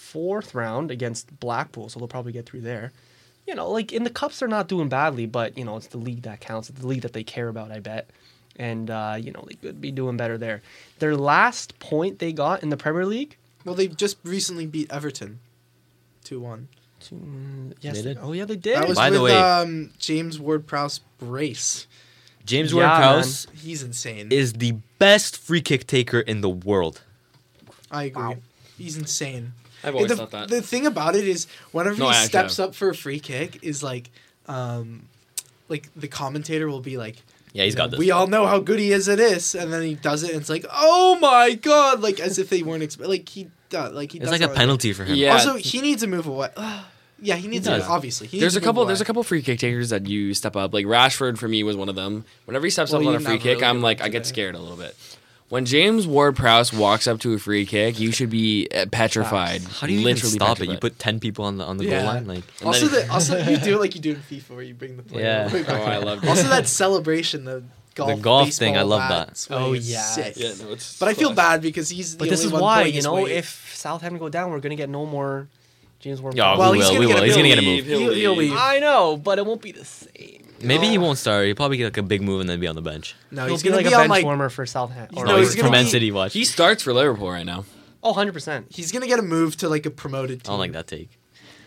fourth round against Blackpool, so they'll probably get through there. You know, like in the cups, they're not doing badly, but you know, it's the league that counts. It's the league that they care about, I bet. And uh, you know, they could be doing better there. Their last point they got in the Premier League. Well, they just recently beat Everton, two one. Yes. They did? Oh yeah, they did. That was By with the way- um, James Ward-Prowse brace. James Yeah, Ward-Prowse He's insane. is the best free kick taker in the world. I agree. Wow. He's insane. I've always the, thought that. The thing about it is, whenever No, he I actually steps have. up for a free kick, is like, um, like the commentator will be like, Yeah, he's you got know, this. We all know how good he is at this, and then he does it, and it's like, oh my god, like as if they weren't expect, like he does, like he. It's does like a all- penalty for him. Yeah. Also, he needs to move away. yeah, he needs He to does. obviously. He There's needs a to couple. move There's a away. couple free kick takers that you step up. Like Rashford for me was one of them. Whenever he steps Well, up you on a didn't free have a kick, really I'm good like, one I get today. scared a little bit. When James Ward-Prowse walks up to a free kick, you should be uh, petrified. How do you Literally even stop it? petrified. You put ten people on the on the Yeah. goal line, like And Also, then- the, also you do it like you do in FIFA, where you bring the player. Yeah. all the way back. Oh, I loved it. Also, that celebration, the golf, golf thing, I baseball love bat that. swing Oh, is yeah. sick. Yeah, no, it's But I feel class. bad because he's. The But this only is one why, putting you his know, weight. if Southampton go down, we're gonna get no more James Ward. Yeah, Well, we he's will. gonna We get will. a He's gonna get a leave. move. He'll He'll leave. leave. I know, but it won't be the same. Maybe he won't start. He'll probably get like a big move and then be on the bench. no, He'll he's be gonna like be a on bench like warmer for Southampton. Or No, No, he's he's gonna from Man be- City. Watch. He starts for Liverpool right now. Oh, one hundred percent. he's gonna get a move to like a promoted I team. don't like that take.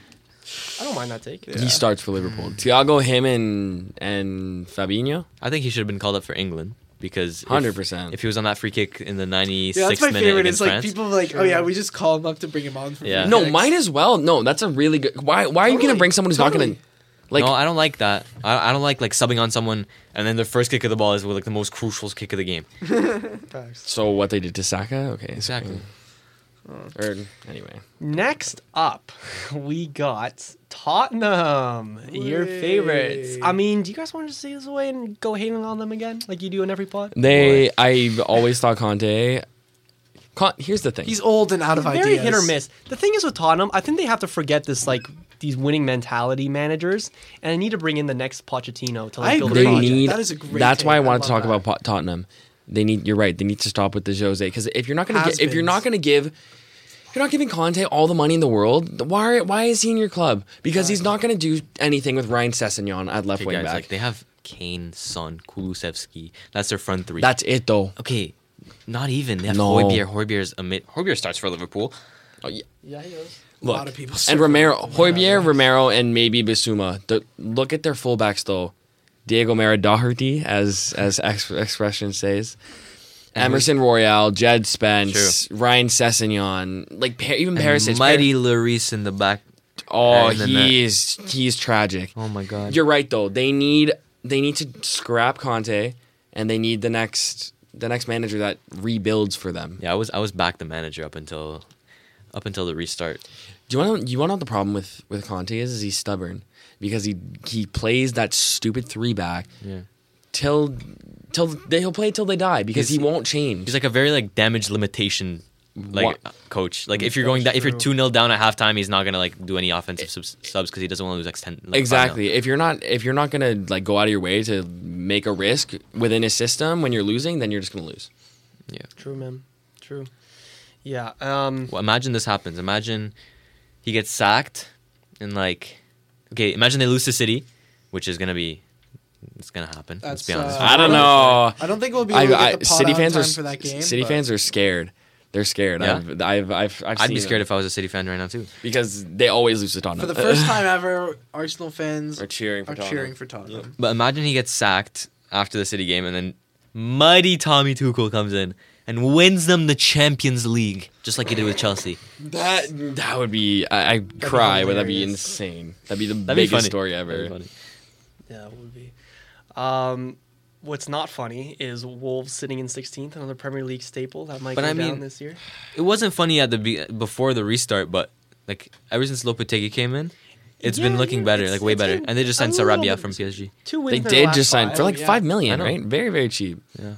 I don't mind that take. Yeah. He starts for Liverpool. Thiago, him, and and Fabinho. I think he should have been called up for England because if- Hundred percent. If he was on that free kick in the Yeah, ninety-sixth that's my minute favorite. against Is like France, people are like, oh yeah, we just call him up to bring him on. For Yeah. free No, kicks. might as well. No, that's a really good. Why? Why are you Totally, gonna bring someone who's totally. not gonna? Like, no, I don't like that. I, I don't like like subbing on someone and then the first kick of the ball is with like the most crucial kick of the game. so what they did to Saka? Okay, Exactly. Or anyway, Next up, we got Tottenham, your Way. favorites. I mean, do you guys want to say this away and go hating on them again, like you do in every pod? they. I've always thought Conte. Con, here's the thing. He's old and out of Very ideas. hit or miss. The thing is with Tottenham, I think they have to forget this like these winning mentality managers, and they need to bring in the next Pochettino to like I build agree. a they project. need. That is a great That's why I take. I wanted to love talk that. about Pot- Tottenham. They need. You're right. They need to stop with the Jose because if you're not gonna get, if you're Has-beens. not gonna give, if you're not giving Conte all the money in the world. Why? Why is he in your club? Because he's not gonna do anything with Ryan Sessegnon at left Okay, wing guys, back. like they have Kane, Son, Kulusevski. That's their front three. That's it though. okay. Not even. They have No. Højbjerg. Højbjerg's a mid. Højbjerg starts for Liverpool. Oh, yeah. Yeah, he is. Look, lot of people and serve Romero, them. Højbjerg, Romero, and maybe Bissouma. The, look at their fullbacks though. Diego Maradona, as as ex- expression says. Emerson Royale, Jed Spence, Ryan Sessegnon, like Pa- even Perisic. Mighty Lloris in the back. Oh, and then that- he is he's tragic. Oh my god. You're right though. They need they need to scrap Conte, and they need the next the next manager that rebuilds for them. Yeah, I was I was back the manager up until up until the restart. Do you want to? You want to know what the problem with with Conte is? Is he's stubborn because he he plays that stupid three back Yeah. till till they, he'll play till they die because He's- he won't change. He's like a very like damage limitation like What? uh, coach. Like if you're going da- if you're two nil down at halftime, he's not gonna like do any offensive subs because he doesn't want to lose like ten. Like, Exactly. If you're not if you're not gonna like go out of your way to make a risk within his system when you're losing, then you're just gonna lose. True, man. True. Yeah. Um. Well, imagine this happens. Imagine he gets sacked and like okay, imagine they lose to City, which is gonna be it's gonna happen. Let's That's, be honest. uh, I don't know. I don't think we'll be able to I, I, get the pot City on fans time are for that game. City but fans are scared. They're scared. Yeah? I've, I've, I've, I've I'd seen be scared them. if I was a City fan right now too. because they always lose to Tottenham. for the first time ever, Arsenal fans are cheering for are Tottenham. cheering for Tottenham. But imagine he gets sacked after the City game and then mighty Tommy Tuchel comes in and wins them the Champions League just like he did with Chelsea. That that would be. I, I'd cry, but that'd be hilarious. insane. That'd be the That'd be biggest funny. story That'd be ever. funny. Yeah, it would be. Um. What's not funny is Wolves sitting in sixteenth, another Premier League staple that might But go I mean- down this year. It wasn't funny at the be- before the restart, but like ever since Lopetegui came in, it's Yeah, been looking yeah, better, it's- like way it's better. been And they just a signed little Sarabia bit- from P S G. Two wins. They in their did last just sign five. for like yeah. five million, I know. right? Very, very cheap. Yeah.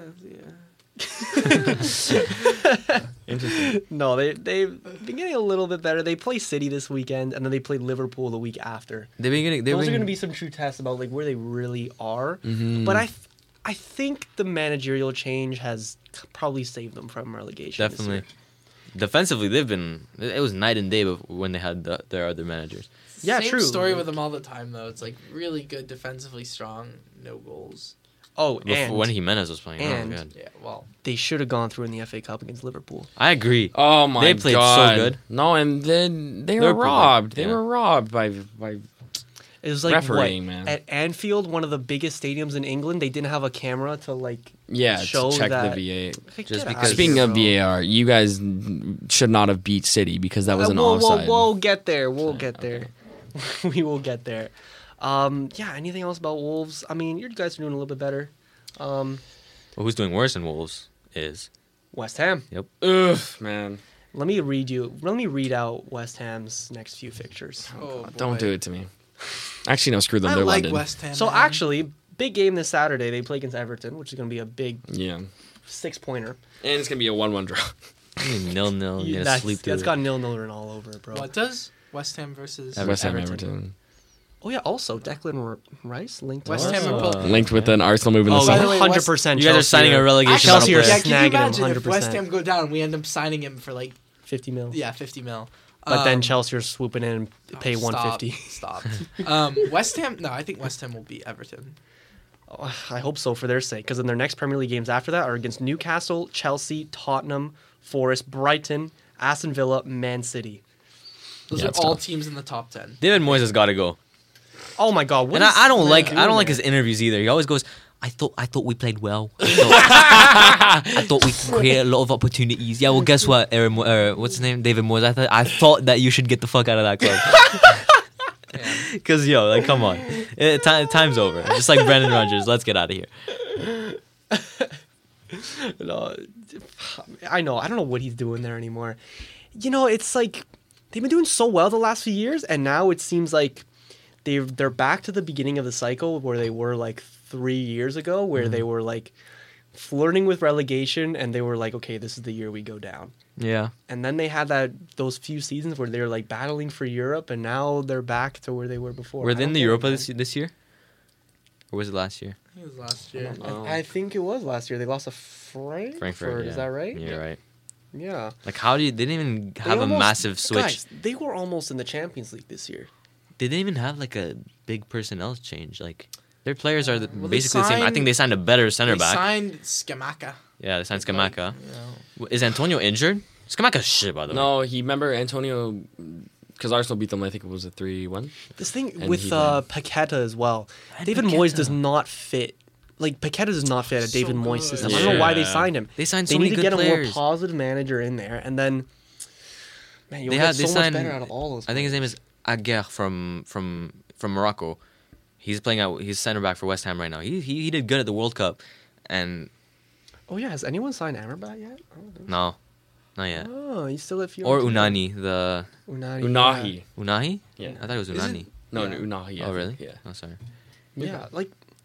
No, they they've been getting a little bit better. They play City this weekend, and then they play Liverpool the week after. They've been getting. They've Those are been, going to be some true tests about like where they really are. Mm-hmm. But I, th- I think the managerial change has probably saved them from relegation. this definitely. year. defensively, they've been. It was night and day bef- when they had the, their other managers. Yeah, Same true. story with them all the time though. It's like really good defensively strong, no goals. Oh, Before, and when Jimenez was playing. and- oh, God. Yeah, well, they should have gone through in the F A Cup against Liverpool. I agree. Oh my god, They played so good. No, and then they were Liverpool, robbed. They yeah. were robbed by by. It was like Refereeing, what? man. At Anfield, one of the biggest stadiums in England, they didn't have a camera to like Yeah, show to check that. the V A. Like, Just get because- outta Speaking here, of bro. V A R, you guys should not have beat City because that was Uh, an we'll, offside. We'll, we'll get there. We'll get there. we will get there. Um, yeah. Anything else about Wolves? I mean, you guys are doing a little bit better. Um, Well, who's doing worse than Wolves is West Ham. Ugh, man. Let me read you. Let me read out West Ham's next few fixtures. oh, Don't boy. do it to me. Actually, no, screw them. I They're like London. West Ham. So man. actually, big game this Saturday. They play against Everton, which is going to be a big Yeah, and six pointer. it's gonna be a one-one draw. nil nil. You gotta That's, sleep through that's it. got nil nil written all over it, bro. what does West Ham versus Everton. West Ham, Everton. Everton. Oh yeah. Also, Declan R- Rice linked. to West us. Ham are both- Linked with an Arsenal move in the Oh, By the summer. way, hundred West- percent. You guys are signing a relegation Chelsea battle are yeah, player. can you snagging him imagine hundred if West percent. Ham go down, we end up signing him for like Fifty mil. yeah, fifty mil. But then Um, Chelsea are swooping in and pay oh, one stop, fifty. Stop. um, West Ham. No, I think West Ham will beat Everton. Oh, I hope so for their sake, because then their next Premier League games after that are against Newcastle, Chelsea, Tottenham, Forest, Brighton, Aston Villa, Man City. Those Yeah, are it's all tough. teams in the top ten. David Moyes has got to go. Oh my God! What And is I, I don't man like doing I don't like there? his interviews either. He always goes, I thought I thought we played well. I thought, I thought we created a lot of opportunities. Yeah, well, guess what, Aaron, Mo- uh, what's his name, David Moyes. I thought I thought that you should get the fuck out of that club. Cause yo, like, come on, Eh, ti- time's over. Just like Brendan Rodgers, let's get out of here. No, I know. I don't know what he's doing there anymore. You know, it's like they've been doing so well the last few years, and now it seems like they they're back to the beginning of the cycle where they were like three years ago, where they were like flirting with relegation, and they were like, okay, this is the year we go down. Yeah, And then they had that those few seasons where they were like battling for Europe, and now they're back to where they were before. were I they in don't the get it, Europa man. this this year, or was it last year? I think it was last year. I, I think it was last year. They lost to Frankfurt. Frankfurt. Is yeah. that right? You're right. Yeah. Like, how do you? They didn't even They have a almost- massive switch. Guys, they were almost in the Champions League this year. They didn't even have like a big personnel change. Like, their players are the, Well, they basically the same. I signed- think they signed a better center They back. signed Skamaka. Yeah, they signed Like, Skamaka. you know. W Is Antonio injured? Skamaka's shit, by the way. No, he remember Antonio because Arsenal beat them. I think it was a three-one. This thing And with he uh, Paqueta as well. And David Moyes does Paqueta. not fit. Like, Paqueta does not fit a So David Moyes good. system. I don't know why they Yeah. signed him. They signed They so need many to good get a more players. positive manager in there, and then man, you'll They get had- so they much signed- better out of all those. I think his players. name is Aguer from from from Morocco. He's playing out. He's center back for West Ham right now. He he, he did good at the World Cup, and Oh yeah, has anyone signed Amrabat yet? I don't think no, not yet. so. Oh, he's still at Fiorentina. Or Unani, the Unai. Unahi. Unahi. Yeah. I thought it was Is it- Unani. No, Yeah. no, Unahi. I Oh think, really? Yeah. Oh sorry. Yeah, yeah like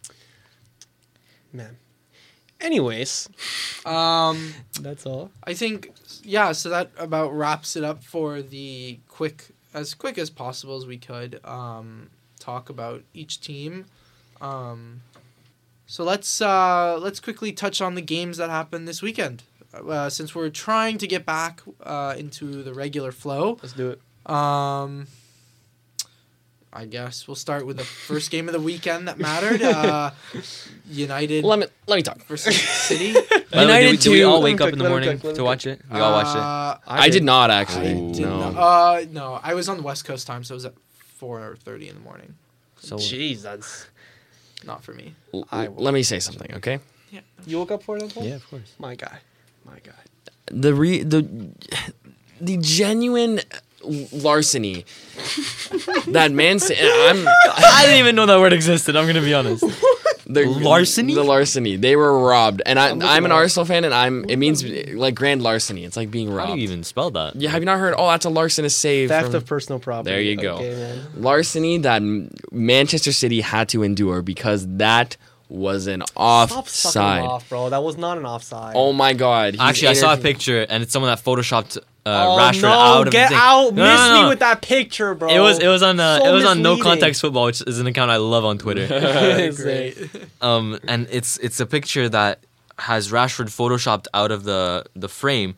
man. Anyways, Um, that's all. I think yeah. So that about wraps it up for the quick, as quick as possible as we could. Um, talk about each team. Um, so let's uh, let's quickly touch on the games that happened this weekend. Uh, since we're trying to get back uh, into the regular flow, Let's do it. um, I guess we'll start with the first game of the weekend that mattered. Uh, United Let me let me talk. versus City. By the way, did we, United did we all to- wake Let up him in the cook, let him morning cook, let him to cook. watch it? We all watched it. Uh, I did not actually. I did no. not. Uh, no, I was on West Coast time, so it was at four thirty in the morning. So Jeez, that's. Not for me. L- I will. let me say something, okay? Yeah. You woke up for it, Uncle? yeah, of course. My guy, my guy. The re the the genuine larceny that man. Sa- I'm I didn't even know that word existed. I'm gonna be honest. the Larceny? The larceny. They were robbed, and I, I'm I'm, looking an at it. Arsenal fan, and I'm. It means like grand larceny. It's like being How robbed. do you even spell that? Yeah, have you not heard? Oh, that's a larcenous save. Theft from- of personal property. There you go. Okay, man. larceny that M- Manchester City had to endure because that was an Stop sucking offside. him off, bro. That was not an offside. Oh my God! he's Actually, I saw a interview- picture, and it's someone that photoshopped uh, Oh, Rashford no, out of get the thing. out! No, no, Miss no, me no. with that picture, bro. It was it was on uh, So it was on No misleading. Context Football, which is an account I love on Twitter. Great. um, and it's it's a picture that has Rashford photoshopped out of the the frame,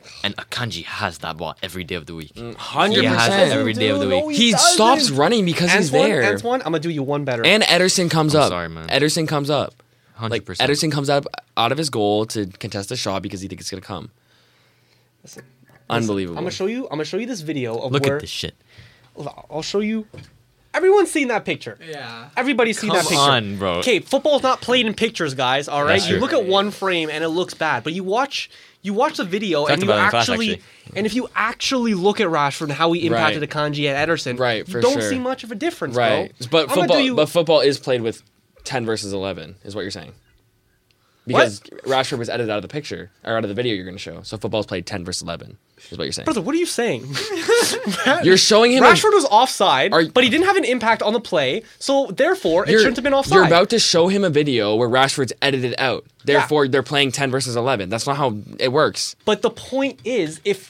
And Akanji has that ball every day of the week. Hundred He has it percent. every day of the Dude, week. no, He doesn't. stops running because he's Antoine, there. Antoine, I'm gonna do you one better. And Ederson comes I'm up. sorry, man. Ederson comes up. Hundred Like percent. Ederson comes up out of his goal to contest a shot because he thinks it's gonna come. Listen, Unbelievable. I'm gonna show you. I'm gonna show you this video of Look where at this shit. I'll show you. Everyone's seen that picture. Yeah. Everybody's seen Come that picture. on, bro. Okay, football's not played in pictures, guys. All right, That's you true. look at one frame and it looks bad, but you watch you watch the video Talked and you about it in class, actually, actually. and if you actually look at Rashford and how he impacted Right. Akanji and Ederson, Right, you for don't sure. see much of a difference, Right. bro. But I'm gonna football do you- but football is played with ten versus eleven, is what you're saying. Because Rashford was edited out of the picture or out of the video you're gonna show. So football's played ten versus eleven, is what you're saying. Brother, what are you saying? You're showing him a- Rashford was offside, Are- but he didn't have an impact on the play, so therefore it You're- shouldn't have been offside. You're about to show him a video where Rashford's edited out. Therefore, they're playing ten versus eleven. That's not how it works. But the point is, if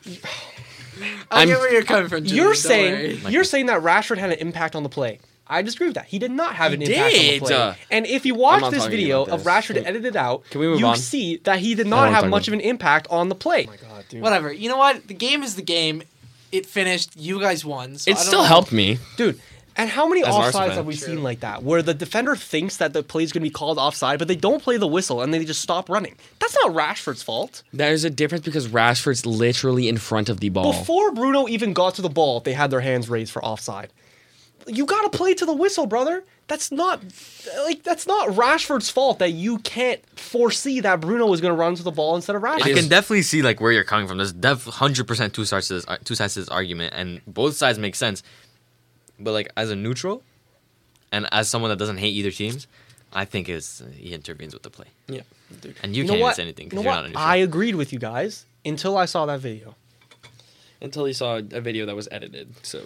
I I'm- get where you're coming from. Julian, you're don't saying worry. you're saying that Rashford had an impact on the play, I disagree with that. He did not have an He impact did. on the Uh, play. And if you watch not this talking video about of this. Rashford edited out, Can we move you on? see that he did I not don't have talk much about- of an impact on the play. Oh God, dude. Whatever. You know what? The game is the game. It finished. You guys won. So I It don't still know. helped me. Dude, and how many As an Arsenal offsides fan. have we True. seen like that, where the defender thinks that the play is going to be called offside, but they don't play the whistle and they just stop running? That's not Rashford's fault. There's a difference because Rashford's literally in front of the ball. Before Bruno even got to the ball, they had their hands raised for offside. You got to play to the whistle, brother. That's not like that's not Rashford's fault that you can't foresee that Bruno was going to run to the ball instead of Rashford. I It can is- definitely see like where you're coming from. There's def one hundred percent two sides to this two sides to this argument, and both sides make sense. But like as a neutral, and as someone that doesn't hate either teams, I think it's he intervenes with the play, Yeah. and you, You know can't even what? say anything You because know you're what? not a neutral. I agreed with you guys until I saw that video. Until he saw a video that was edited. So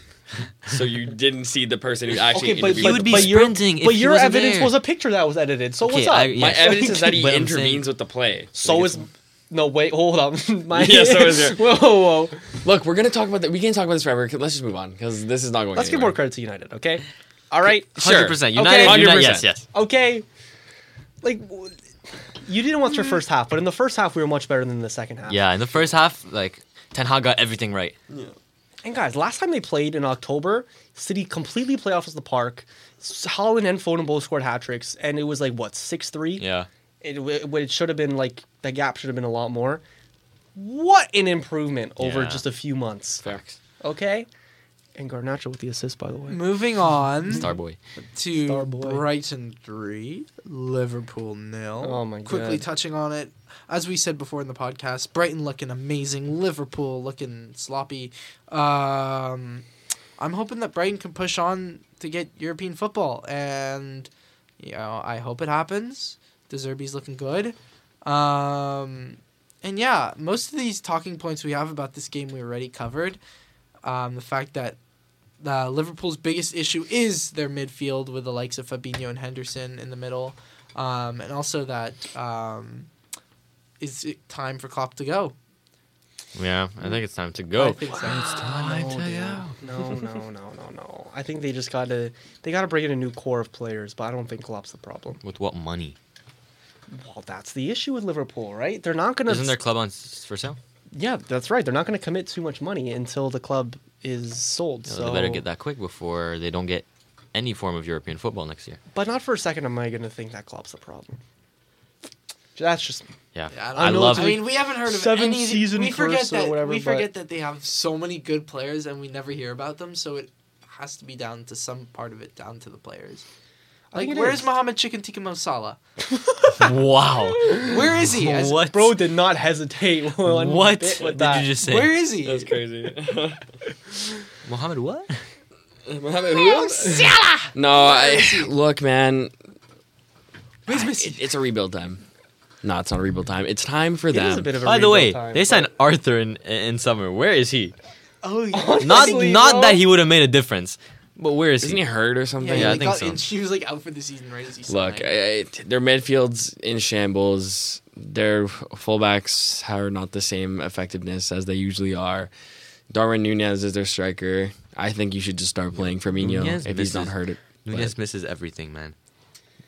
so you didn't see the person who actually Okay, but, interviewed but, He would be but your, sprinting if but he your wasn't evidence there. was a picture that was edited. So Okay, what's up? I- My yeah. evidence is that he But I'm intervenes saying- with the play. So Like, is it's- no wait, hold on. My, Yeah, so is your- whoa, whoa, whoa. Look, we're gonna talk about that. We can't talk about this forever. Let's just move on because this is not going. Let's give anywhere. more credit to United, okay? All right, Hundred percent. Okay. United. one hundred United. percent. Yes, yes. okay. Like w- you didn't watch your first half, but in the first half we were much better than the second half. Yeah, in the first half, like Ten Hag got everything right. And guys, last time they played in October, City completely played off as the park. S- Haaland and Foden both scored hat tricks, and it was like what six three. Yeah. It, w- it should have been like the gap should have been a lot more. What an improvement over Yeah. just a few months. Facts. Okay. And Garnacho with the assist, by the way. Moving on Starboy. to Starboy. Brighton three, Liverpool nil. Oh my Quickly God. touching on it, as we said before in the podcast, Brighton looking amazing, Liverpool looking sloppy. Um, I'm hoping that Brighton can push on to get European football, and you know I hope it happens. De Zerbi's looking good. Um, and yeah, most of these talking points we have about this game we already covered. Um, the fact that uh, Liverpool's biggest issue is their midfield with the likes of Fabinho and Henderson in the middle, um, and also that um, is it time for Klopp to go. Yeah, I think it's time to I go. think so. No, dude. no, no, no, no, no. I think they just gotta they gotta bring in a new core of players, but I don't think Klopp's the problem. With what money? Well, that's the issue with Liverpool, right? They're not gonna. Isn't their club on s- for sale? Yeah, that's right. They're not gonna commit too much money until the club is sold. Yeah, so They better get that quick before they don't get any form of European football next year. But not for a second am I gonna think that Klopp's the problem. That's just me. Yeah, Yeah, I don't I know love. I mean, we haven't heard of Seven any. of the- season we forget curse or that whatever, we but- forget that they have so many good players and we never hear about them. So it has to be down to some part of it down to the players. I Like, think it where's is. Mohamed Chicken Tikka Mo Salah? wow. Where is he? As- What? Bro did not hesitate one What bit with did that. you just say? Where is he? That's crazy. Mohammed what? No, I look, man. Where's I- Messi? it- it's a rebuild time. No, it's not a rebuild time. It's time for It them. is a bit of a By the rebuild way, time, they but- signed Arthur in in summer. Where is he? Oh, yeah. Not Honestly, not bro. that he would have made a difference, but where is Isn't he? he hurt or something? Yeah, I they think got- so. And she was like out for the season right as he Look, signed. I, I, their midfield's in shambles. Their fullbacks are not the same effectiveness as they usually are. Darwin Nunez is their striker. I think you should just start playing Firmino Nunez if he's not misses- hurt. It, Nunez misses everything, man.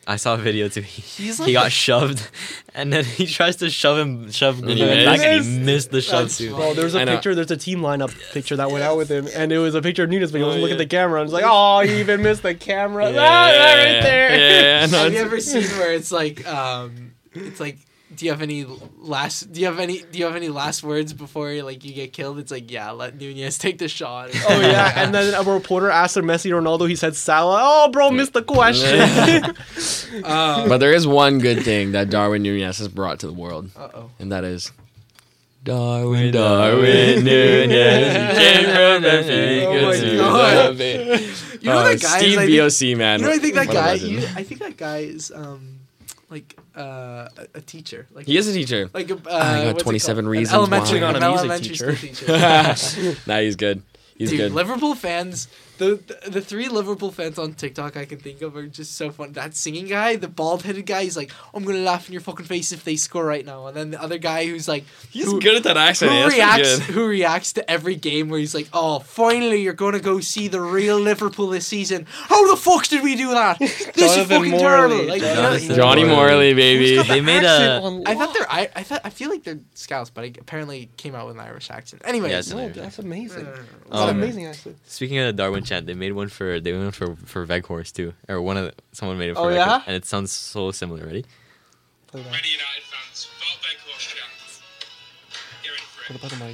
I saw a video too. He, He's he like got a- shoved, and then he tries to shove him, shove And he Guzman back, and missed. he missed the shove That's too. funny. Bro, there's a I know. picture. There's a team lineup picture that went out with him, and it was a picture of Nunes, but he Oh, wasn't looking yeah. at the camera. And it's like, oh, he even missed the camera. Yeah, ah, yeah, right yeah, there. Yeah, yeah, no, Have you it's- ever seen where it's like, um, it's like, do you have any last? Do you have any? Do you have any last words before like you get killed? It's like, yeah, let Nunez take the shot. Oh yeah, and then a reporter asked him Messi or Ronaldo. He said Salah. Oh, bro, missed the question. Um, But there is one good thing that Darwin Nunez has brought to the world, uh oh. and that is Darwin, Darwin Nunez. He came from Benfica Oh my to God. the Bay. You know Uh, that guy is, Steve I B O think- C, man. You know, I think that What a guy. legend. You, I think that guy is um, like uh, a, a teacher. Like He is a teacher. like a. Uh, I got what's it twenty-seven called? An reasons Elementary, why. an Not a music elementary teacher. school teacher. Nah, he's good. He's Dude, good. Liverpool fans, the, the the three Liverpool fans on TikTok I can think of are just so fun. That singing guy, the bald headed guy, he's like, I'm gonna laugh in your fucking face if they score right now. And then the other guy who's like, He's who, good at that accent. who That's pretty reacts good. who reacts to every game where he's like, oh, finally you're gonna go see the real Liverpool this season. How the fuck did we do that? This is Jonathan fucking Morley. terrible. Like, you know, Jonathan Johnny Morley, baby. They made a. I thought they're I, I thought I feel like they're scouts, but I apparently came out with an Irish accent. Anyway, Yes, No, an that's amazing. uh, That's Um, amazing, actually. Speaking of the Darwin chant, they made one for they made one for for Veghorst too, or one of the, someone made it for Oh, Veghorst, yeah? and it sounds so similar. Ready? Play that. Ready, United fans. Vote Veghorst chant. You're in for Put it. it by the mic.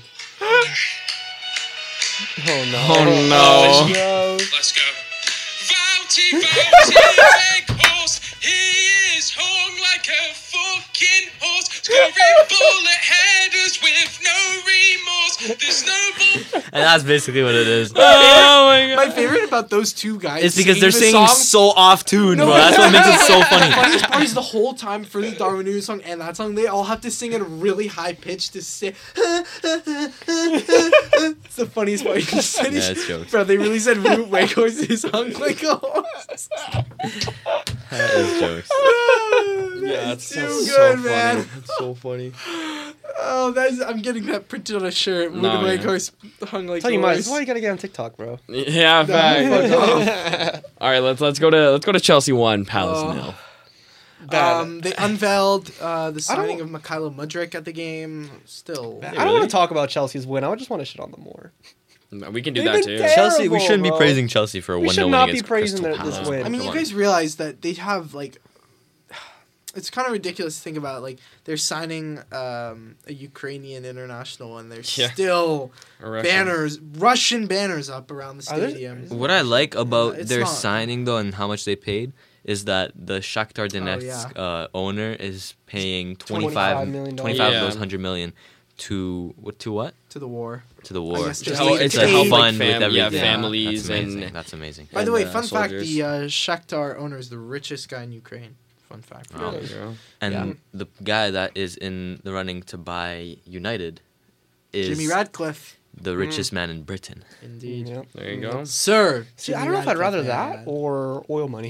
Oh no. Oh, no. no. Let's go. Vouty, Vouty, Veghorst. He is hung like a fucking horse. Scoring bullet headers with no remorse. There's no ball. And that's basically what it is. Oh my god. my favorite about those two guys It's because they're the singing song, so off tune, No, bro. That's what makes it so The funny. funniest part is the whole time for the Darwin Nunes song and that song, they all have to sing at a really high pitch to say. It's the funniest part. You said Yeah, it's jokes. Bro, they really said Root Wakehorse is hung like a horse. That is jokes. Yeah, it's that's, too that's good, so man. funny. It's so funny. Oh, that's I'm getting that printed on a shirt. Root No, yeah. Wakehorse hung like Tell a you, Mike, horse. this is why you gotta get on TikTok, bro. Yeah, fact. All right, let's let's go to let's go to Chelsea one, Palace Oh. nil. Bad. Um, they unveiled uh, the I don't- signing of Mikhailo Mudryk at the game. Still, I don't want to talk about Chelsea's win. I just want to shit on them more. We can do They've that been too. terrible. Chelsea, we shouldn't be bro. praising Chelsea for a We one should nil win not be against praising Crystal their- this Palace. win. I mean, Come you on. guys realize that they have like. It's kind of ridiculous to think about. Like they're signing um, a Ukrainian international, and there's Yeah. still A Russian. banners, Russian banners up around the Are there- stadium. What I like about It's their not- signing though and how much they paid is that the Shakhtar Donetsk yeah. uh, owner is paying twenty-five twenty-five, million dollars. twenty-five Yeah. of those one hundred million to what to what? to the war. To the war. guess Just just to- like it's to to help aid, fund like, with fam- yeah, everything. families That's amazing. and- That's amazing. By the And, way, uh, fun fact: soldiers. the uh, Shakhtar owner is the richest guy in Ukraine. Fun fact. Wow. There you go. And Yeah. the guy that is in the running to buy United is Jimmy Radcliffe, the richest man in Britain. indeed, Yep. There you go. sir. See, I Jimmy don't know if I'd rather Radcliffe, that man. or oil money.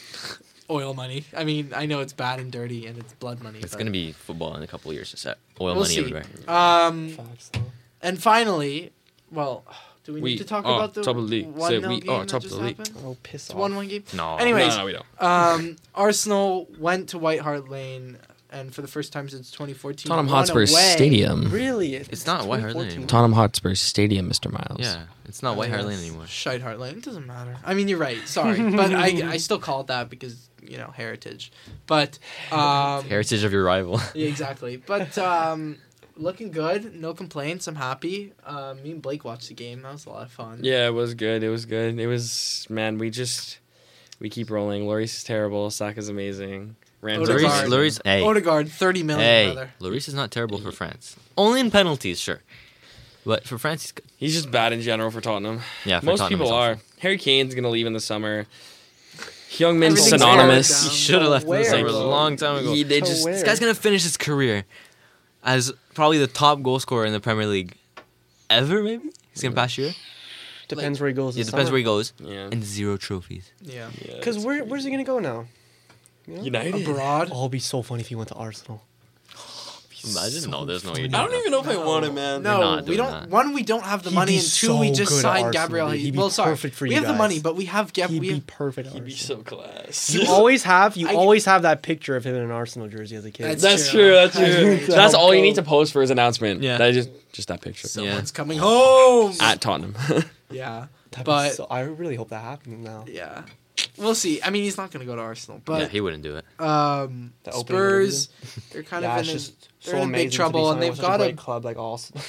oil money. I mean, I know it's bad and dirty and it's blood money. It's but- gonna be football in a couple of years. It's oil We'll money see. everywhere. Um, Facts, though. and finally, well, do we, We- need to talk oh, about the top of the league. one Say nil we- game oh, that top of just the league. happened? Oh, piss It's off. one one game. No. Anyways, No, no, we don't. um, Arsenal went to White Hart Lane, and for the first time since twenty fourteen, Tottenham won Hotspur away. Stadium. Really? It's not White Hart Lane anymore. Tottenham Hotspur Stadium, Mister Miles. Yeah, it's not White Hart Lane anymore. Shite Hart Lane. It doesn't matter. I mean, you're right. Sorry, but I I still call it that because you know heritage. But um, Heritage of your rival. yeah, exactly. But um, looking good. No complaints. I'm happy. Uh, me and Blake watched the game. That was a lot of fun. Yeah, it was good. It was good. It was man. We just we keep rolling. Lloris is terrible. Saka's amazing. Ramsey. Odegaard. Lloris, Lloris, hey, Odegaard, thirty million. hey, Brother. Lloris is not terrible for France. Only in penalties, sure, but for France, he's good. He's just bad in general for Tottenham. Yeah, for Most Tottenham people is are. Harry Kane's gonna leave in the summer. Youngman's Everything's synonymous. watered He down. should have left in the Where, summer a bro? long time ago. He, they To just where? This guy's gonna finish his career as probably the top goal scorer in the Premier League ever. Maybe he's gonna pass year. Depends where he goes. It depends where he goes. yeah. And zero trophies. Yeah. yeah Because it's- where, where's he gonna go now? You know? United. Abroad. Oh, it'd be so funny if he went to Arsenal. Imagine, no, there's no way. I don't even know if I want it, man. You're No, not we doing don't. that. One, we don't have the He'd money, be and two, so we just good at signed Arsenal, Gabriel. dude. He'd be well, sorry, perfect for we you have the guys. money, but we have Gab. He'd We be have, perfect. at He'd be Arsenal. so class. You always have. You I- always have that picture of him in an Arsenal jersey as a kid. That's That's true. true. That's That's true. true. That's all you Go. need to post for his announcement. Yeah. That just just that picture someone's coming home. at Tottenham. Yeah, That'd be but so, I really hope that happens now. yeah, we'll see. I mean, he's not going to go to Arsenal, Yeah, but he wouldn't do it. um, The opening Spurs, they're kind yeah, of it's in, just they're so in amazing big to be trouble, and signed they've with such got a a great club like Arsenal.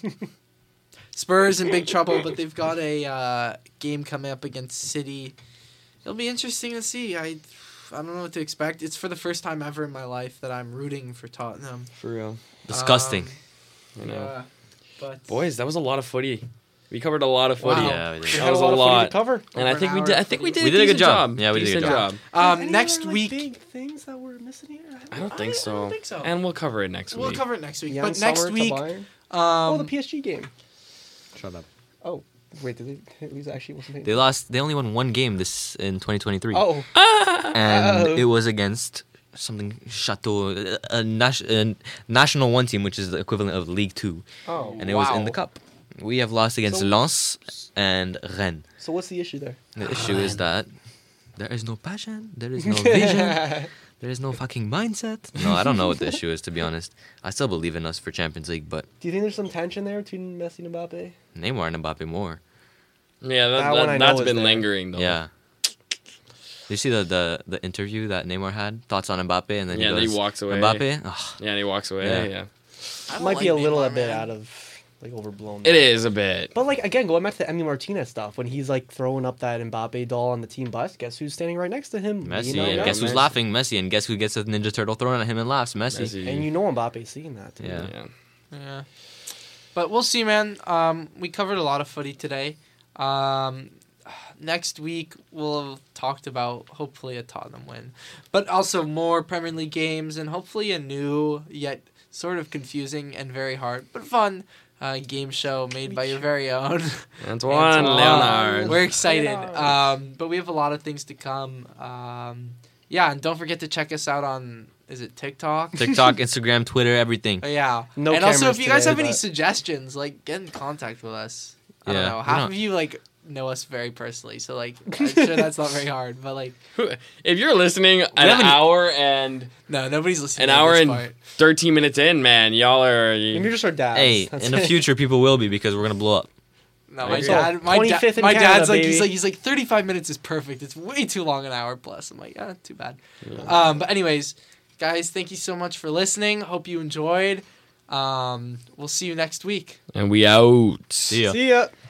Spurs in big trouble, but they've got a uh, game coming up against City. It'll be interesting to see. I, I don't know what to expect. It's for the first time ever in my life that I'm rooting for Tottenham. For real. Disgusting. Um, I know. yeah, but Boys, that was a lot of footy. We covered a lot of footy. Wow. Yeah, we did. We That had was a a lot of footy lot. to cover. And I Over think an we hour did. I of think we footy. did. We did a good decent job. Yeah, we did a good Decent job. um, Any next other, like, week big things that we're missing here. I don't think I so. don't think so. And we'll cover it next we'll week. cover it next week. Jan but next Sommer to week, Bayern. um, Oh, the P S G game. Shut up. Oh, wait, did they? It was actually wasn't. They lost. They only won one game this in twenty twenty-three. Oh, and Oh. it was against something Chateau, a, a, nas- a national one team, which is the equivalent of League Two, oh. and it was in Wow. the cup. We have lost against So- Lens and Rennes. So what's the issue there? The issue is that there is no passion, there is no vision, there is no fucking mindset. No, I don't know what the issue is, to be honest. I still believe in us for Champions League, but Do you think there's some tension there between Messi and Mbappe? Neymar and Mbappe more. Yeah, that, That that, one I know that's is been there. lingering though. Yeah. Did you see the, the, the interview that Neymar had? Thoughts on Mbappe, and then Yeah, he then goes, he walks away. Mbappe? Ugh. Yeah, and he walks away. Yeah. Yeah. I don't Might be like a little Neymar, a bit man. out of like overblown. It is a bit. But like again, going back to the Emi Martinez stuff, when he's like throwing up that Mbappe doll on the team bus, guess who's standing right next to him? Messi, You know, and yeah. guess who's Messi. laughing? Messi, and guess who gets a Ninja Turtle thrown at him and laughs? Messi. Messi. And you know Mbappe's seeing that. Too. Yeah. Yeah. Yeah. But we'll see, man. Um, we covered a lot of footy today. Um, next week we'll have talked about hopefully a Tottenham win, but also more Premier League games and hopefully a new yet sort of confusing and very hard but fun uh, game show made by your very own Antoine, Antoine. Leonard. We're excited, Leonard. um, but we have a lot of things to come. Um, yeah, and don't forget to check us out on is it TikTok? TikTok, Instagram, Twitter, everything. Oh, yeah. No and also, cameras if you guys today, have any but- suggestions, like, get in contact with us. I Yeah, don't know. we Half don't- of you, like, know us very personally, so, like, I'm sure that's not very hard. But, like, If you're listening an have any- hour and no, nobody's listening an to hour this and part. thirteen minutes in, man, y'all are. And you're just our dads. Hey, That's in the it. future, people will be because we're gonna blow up. No, my So, dad, my, da- twenty-fifth in my Canada, dad's like, baby. he's like, he's like, thirty-five minutes is perfect. It's way too long, an hour plus. I'm like, yeah, too bad. Um, but anyways, guys, thank you so much for listening. Hope you enjoyed. Um, we'll see you next week. And we out. See ya. See ya.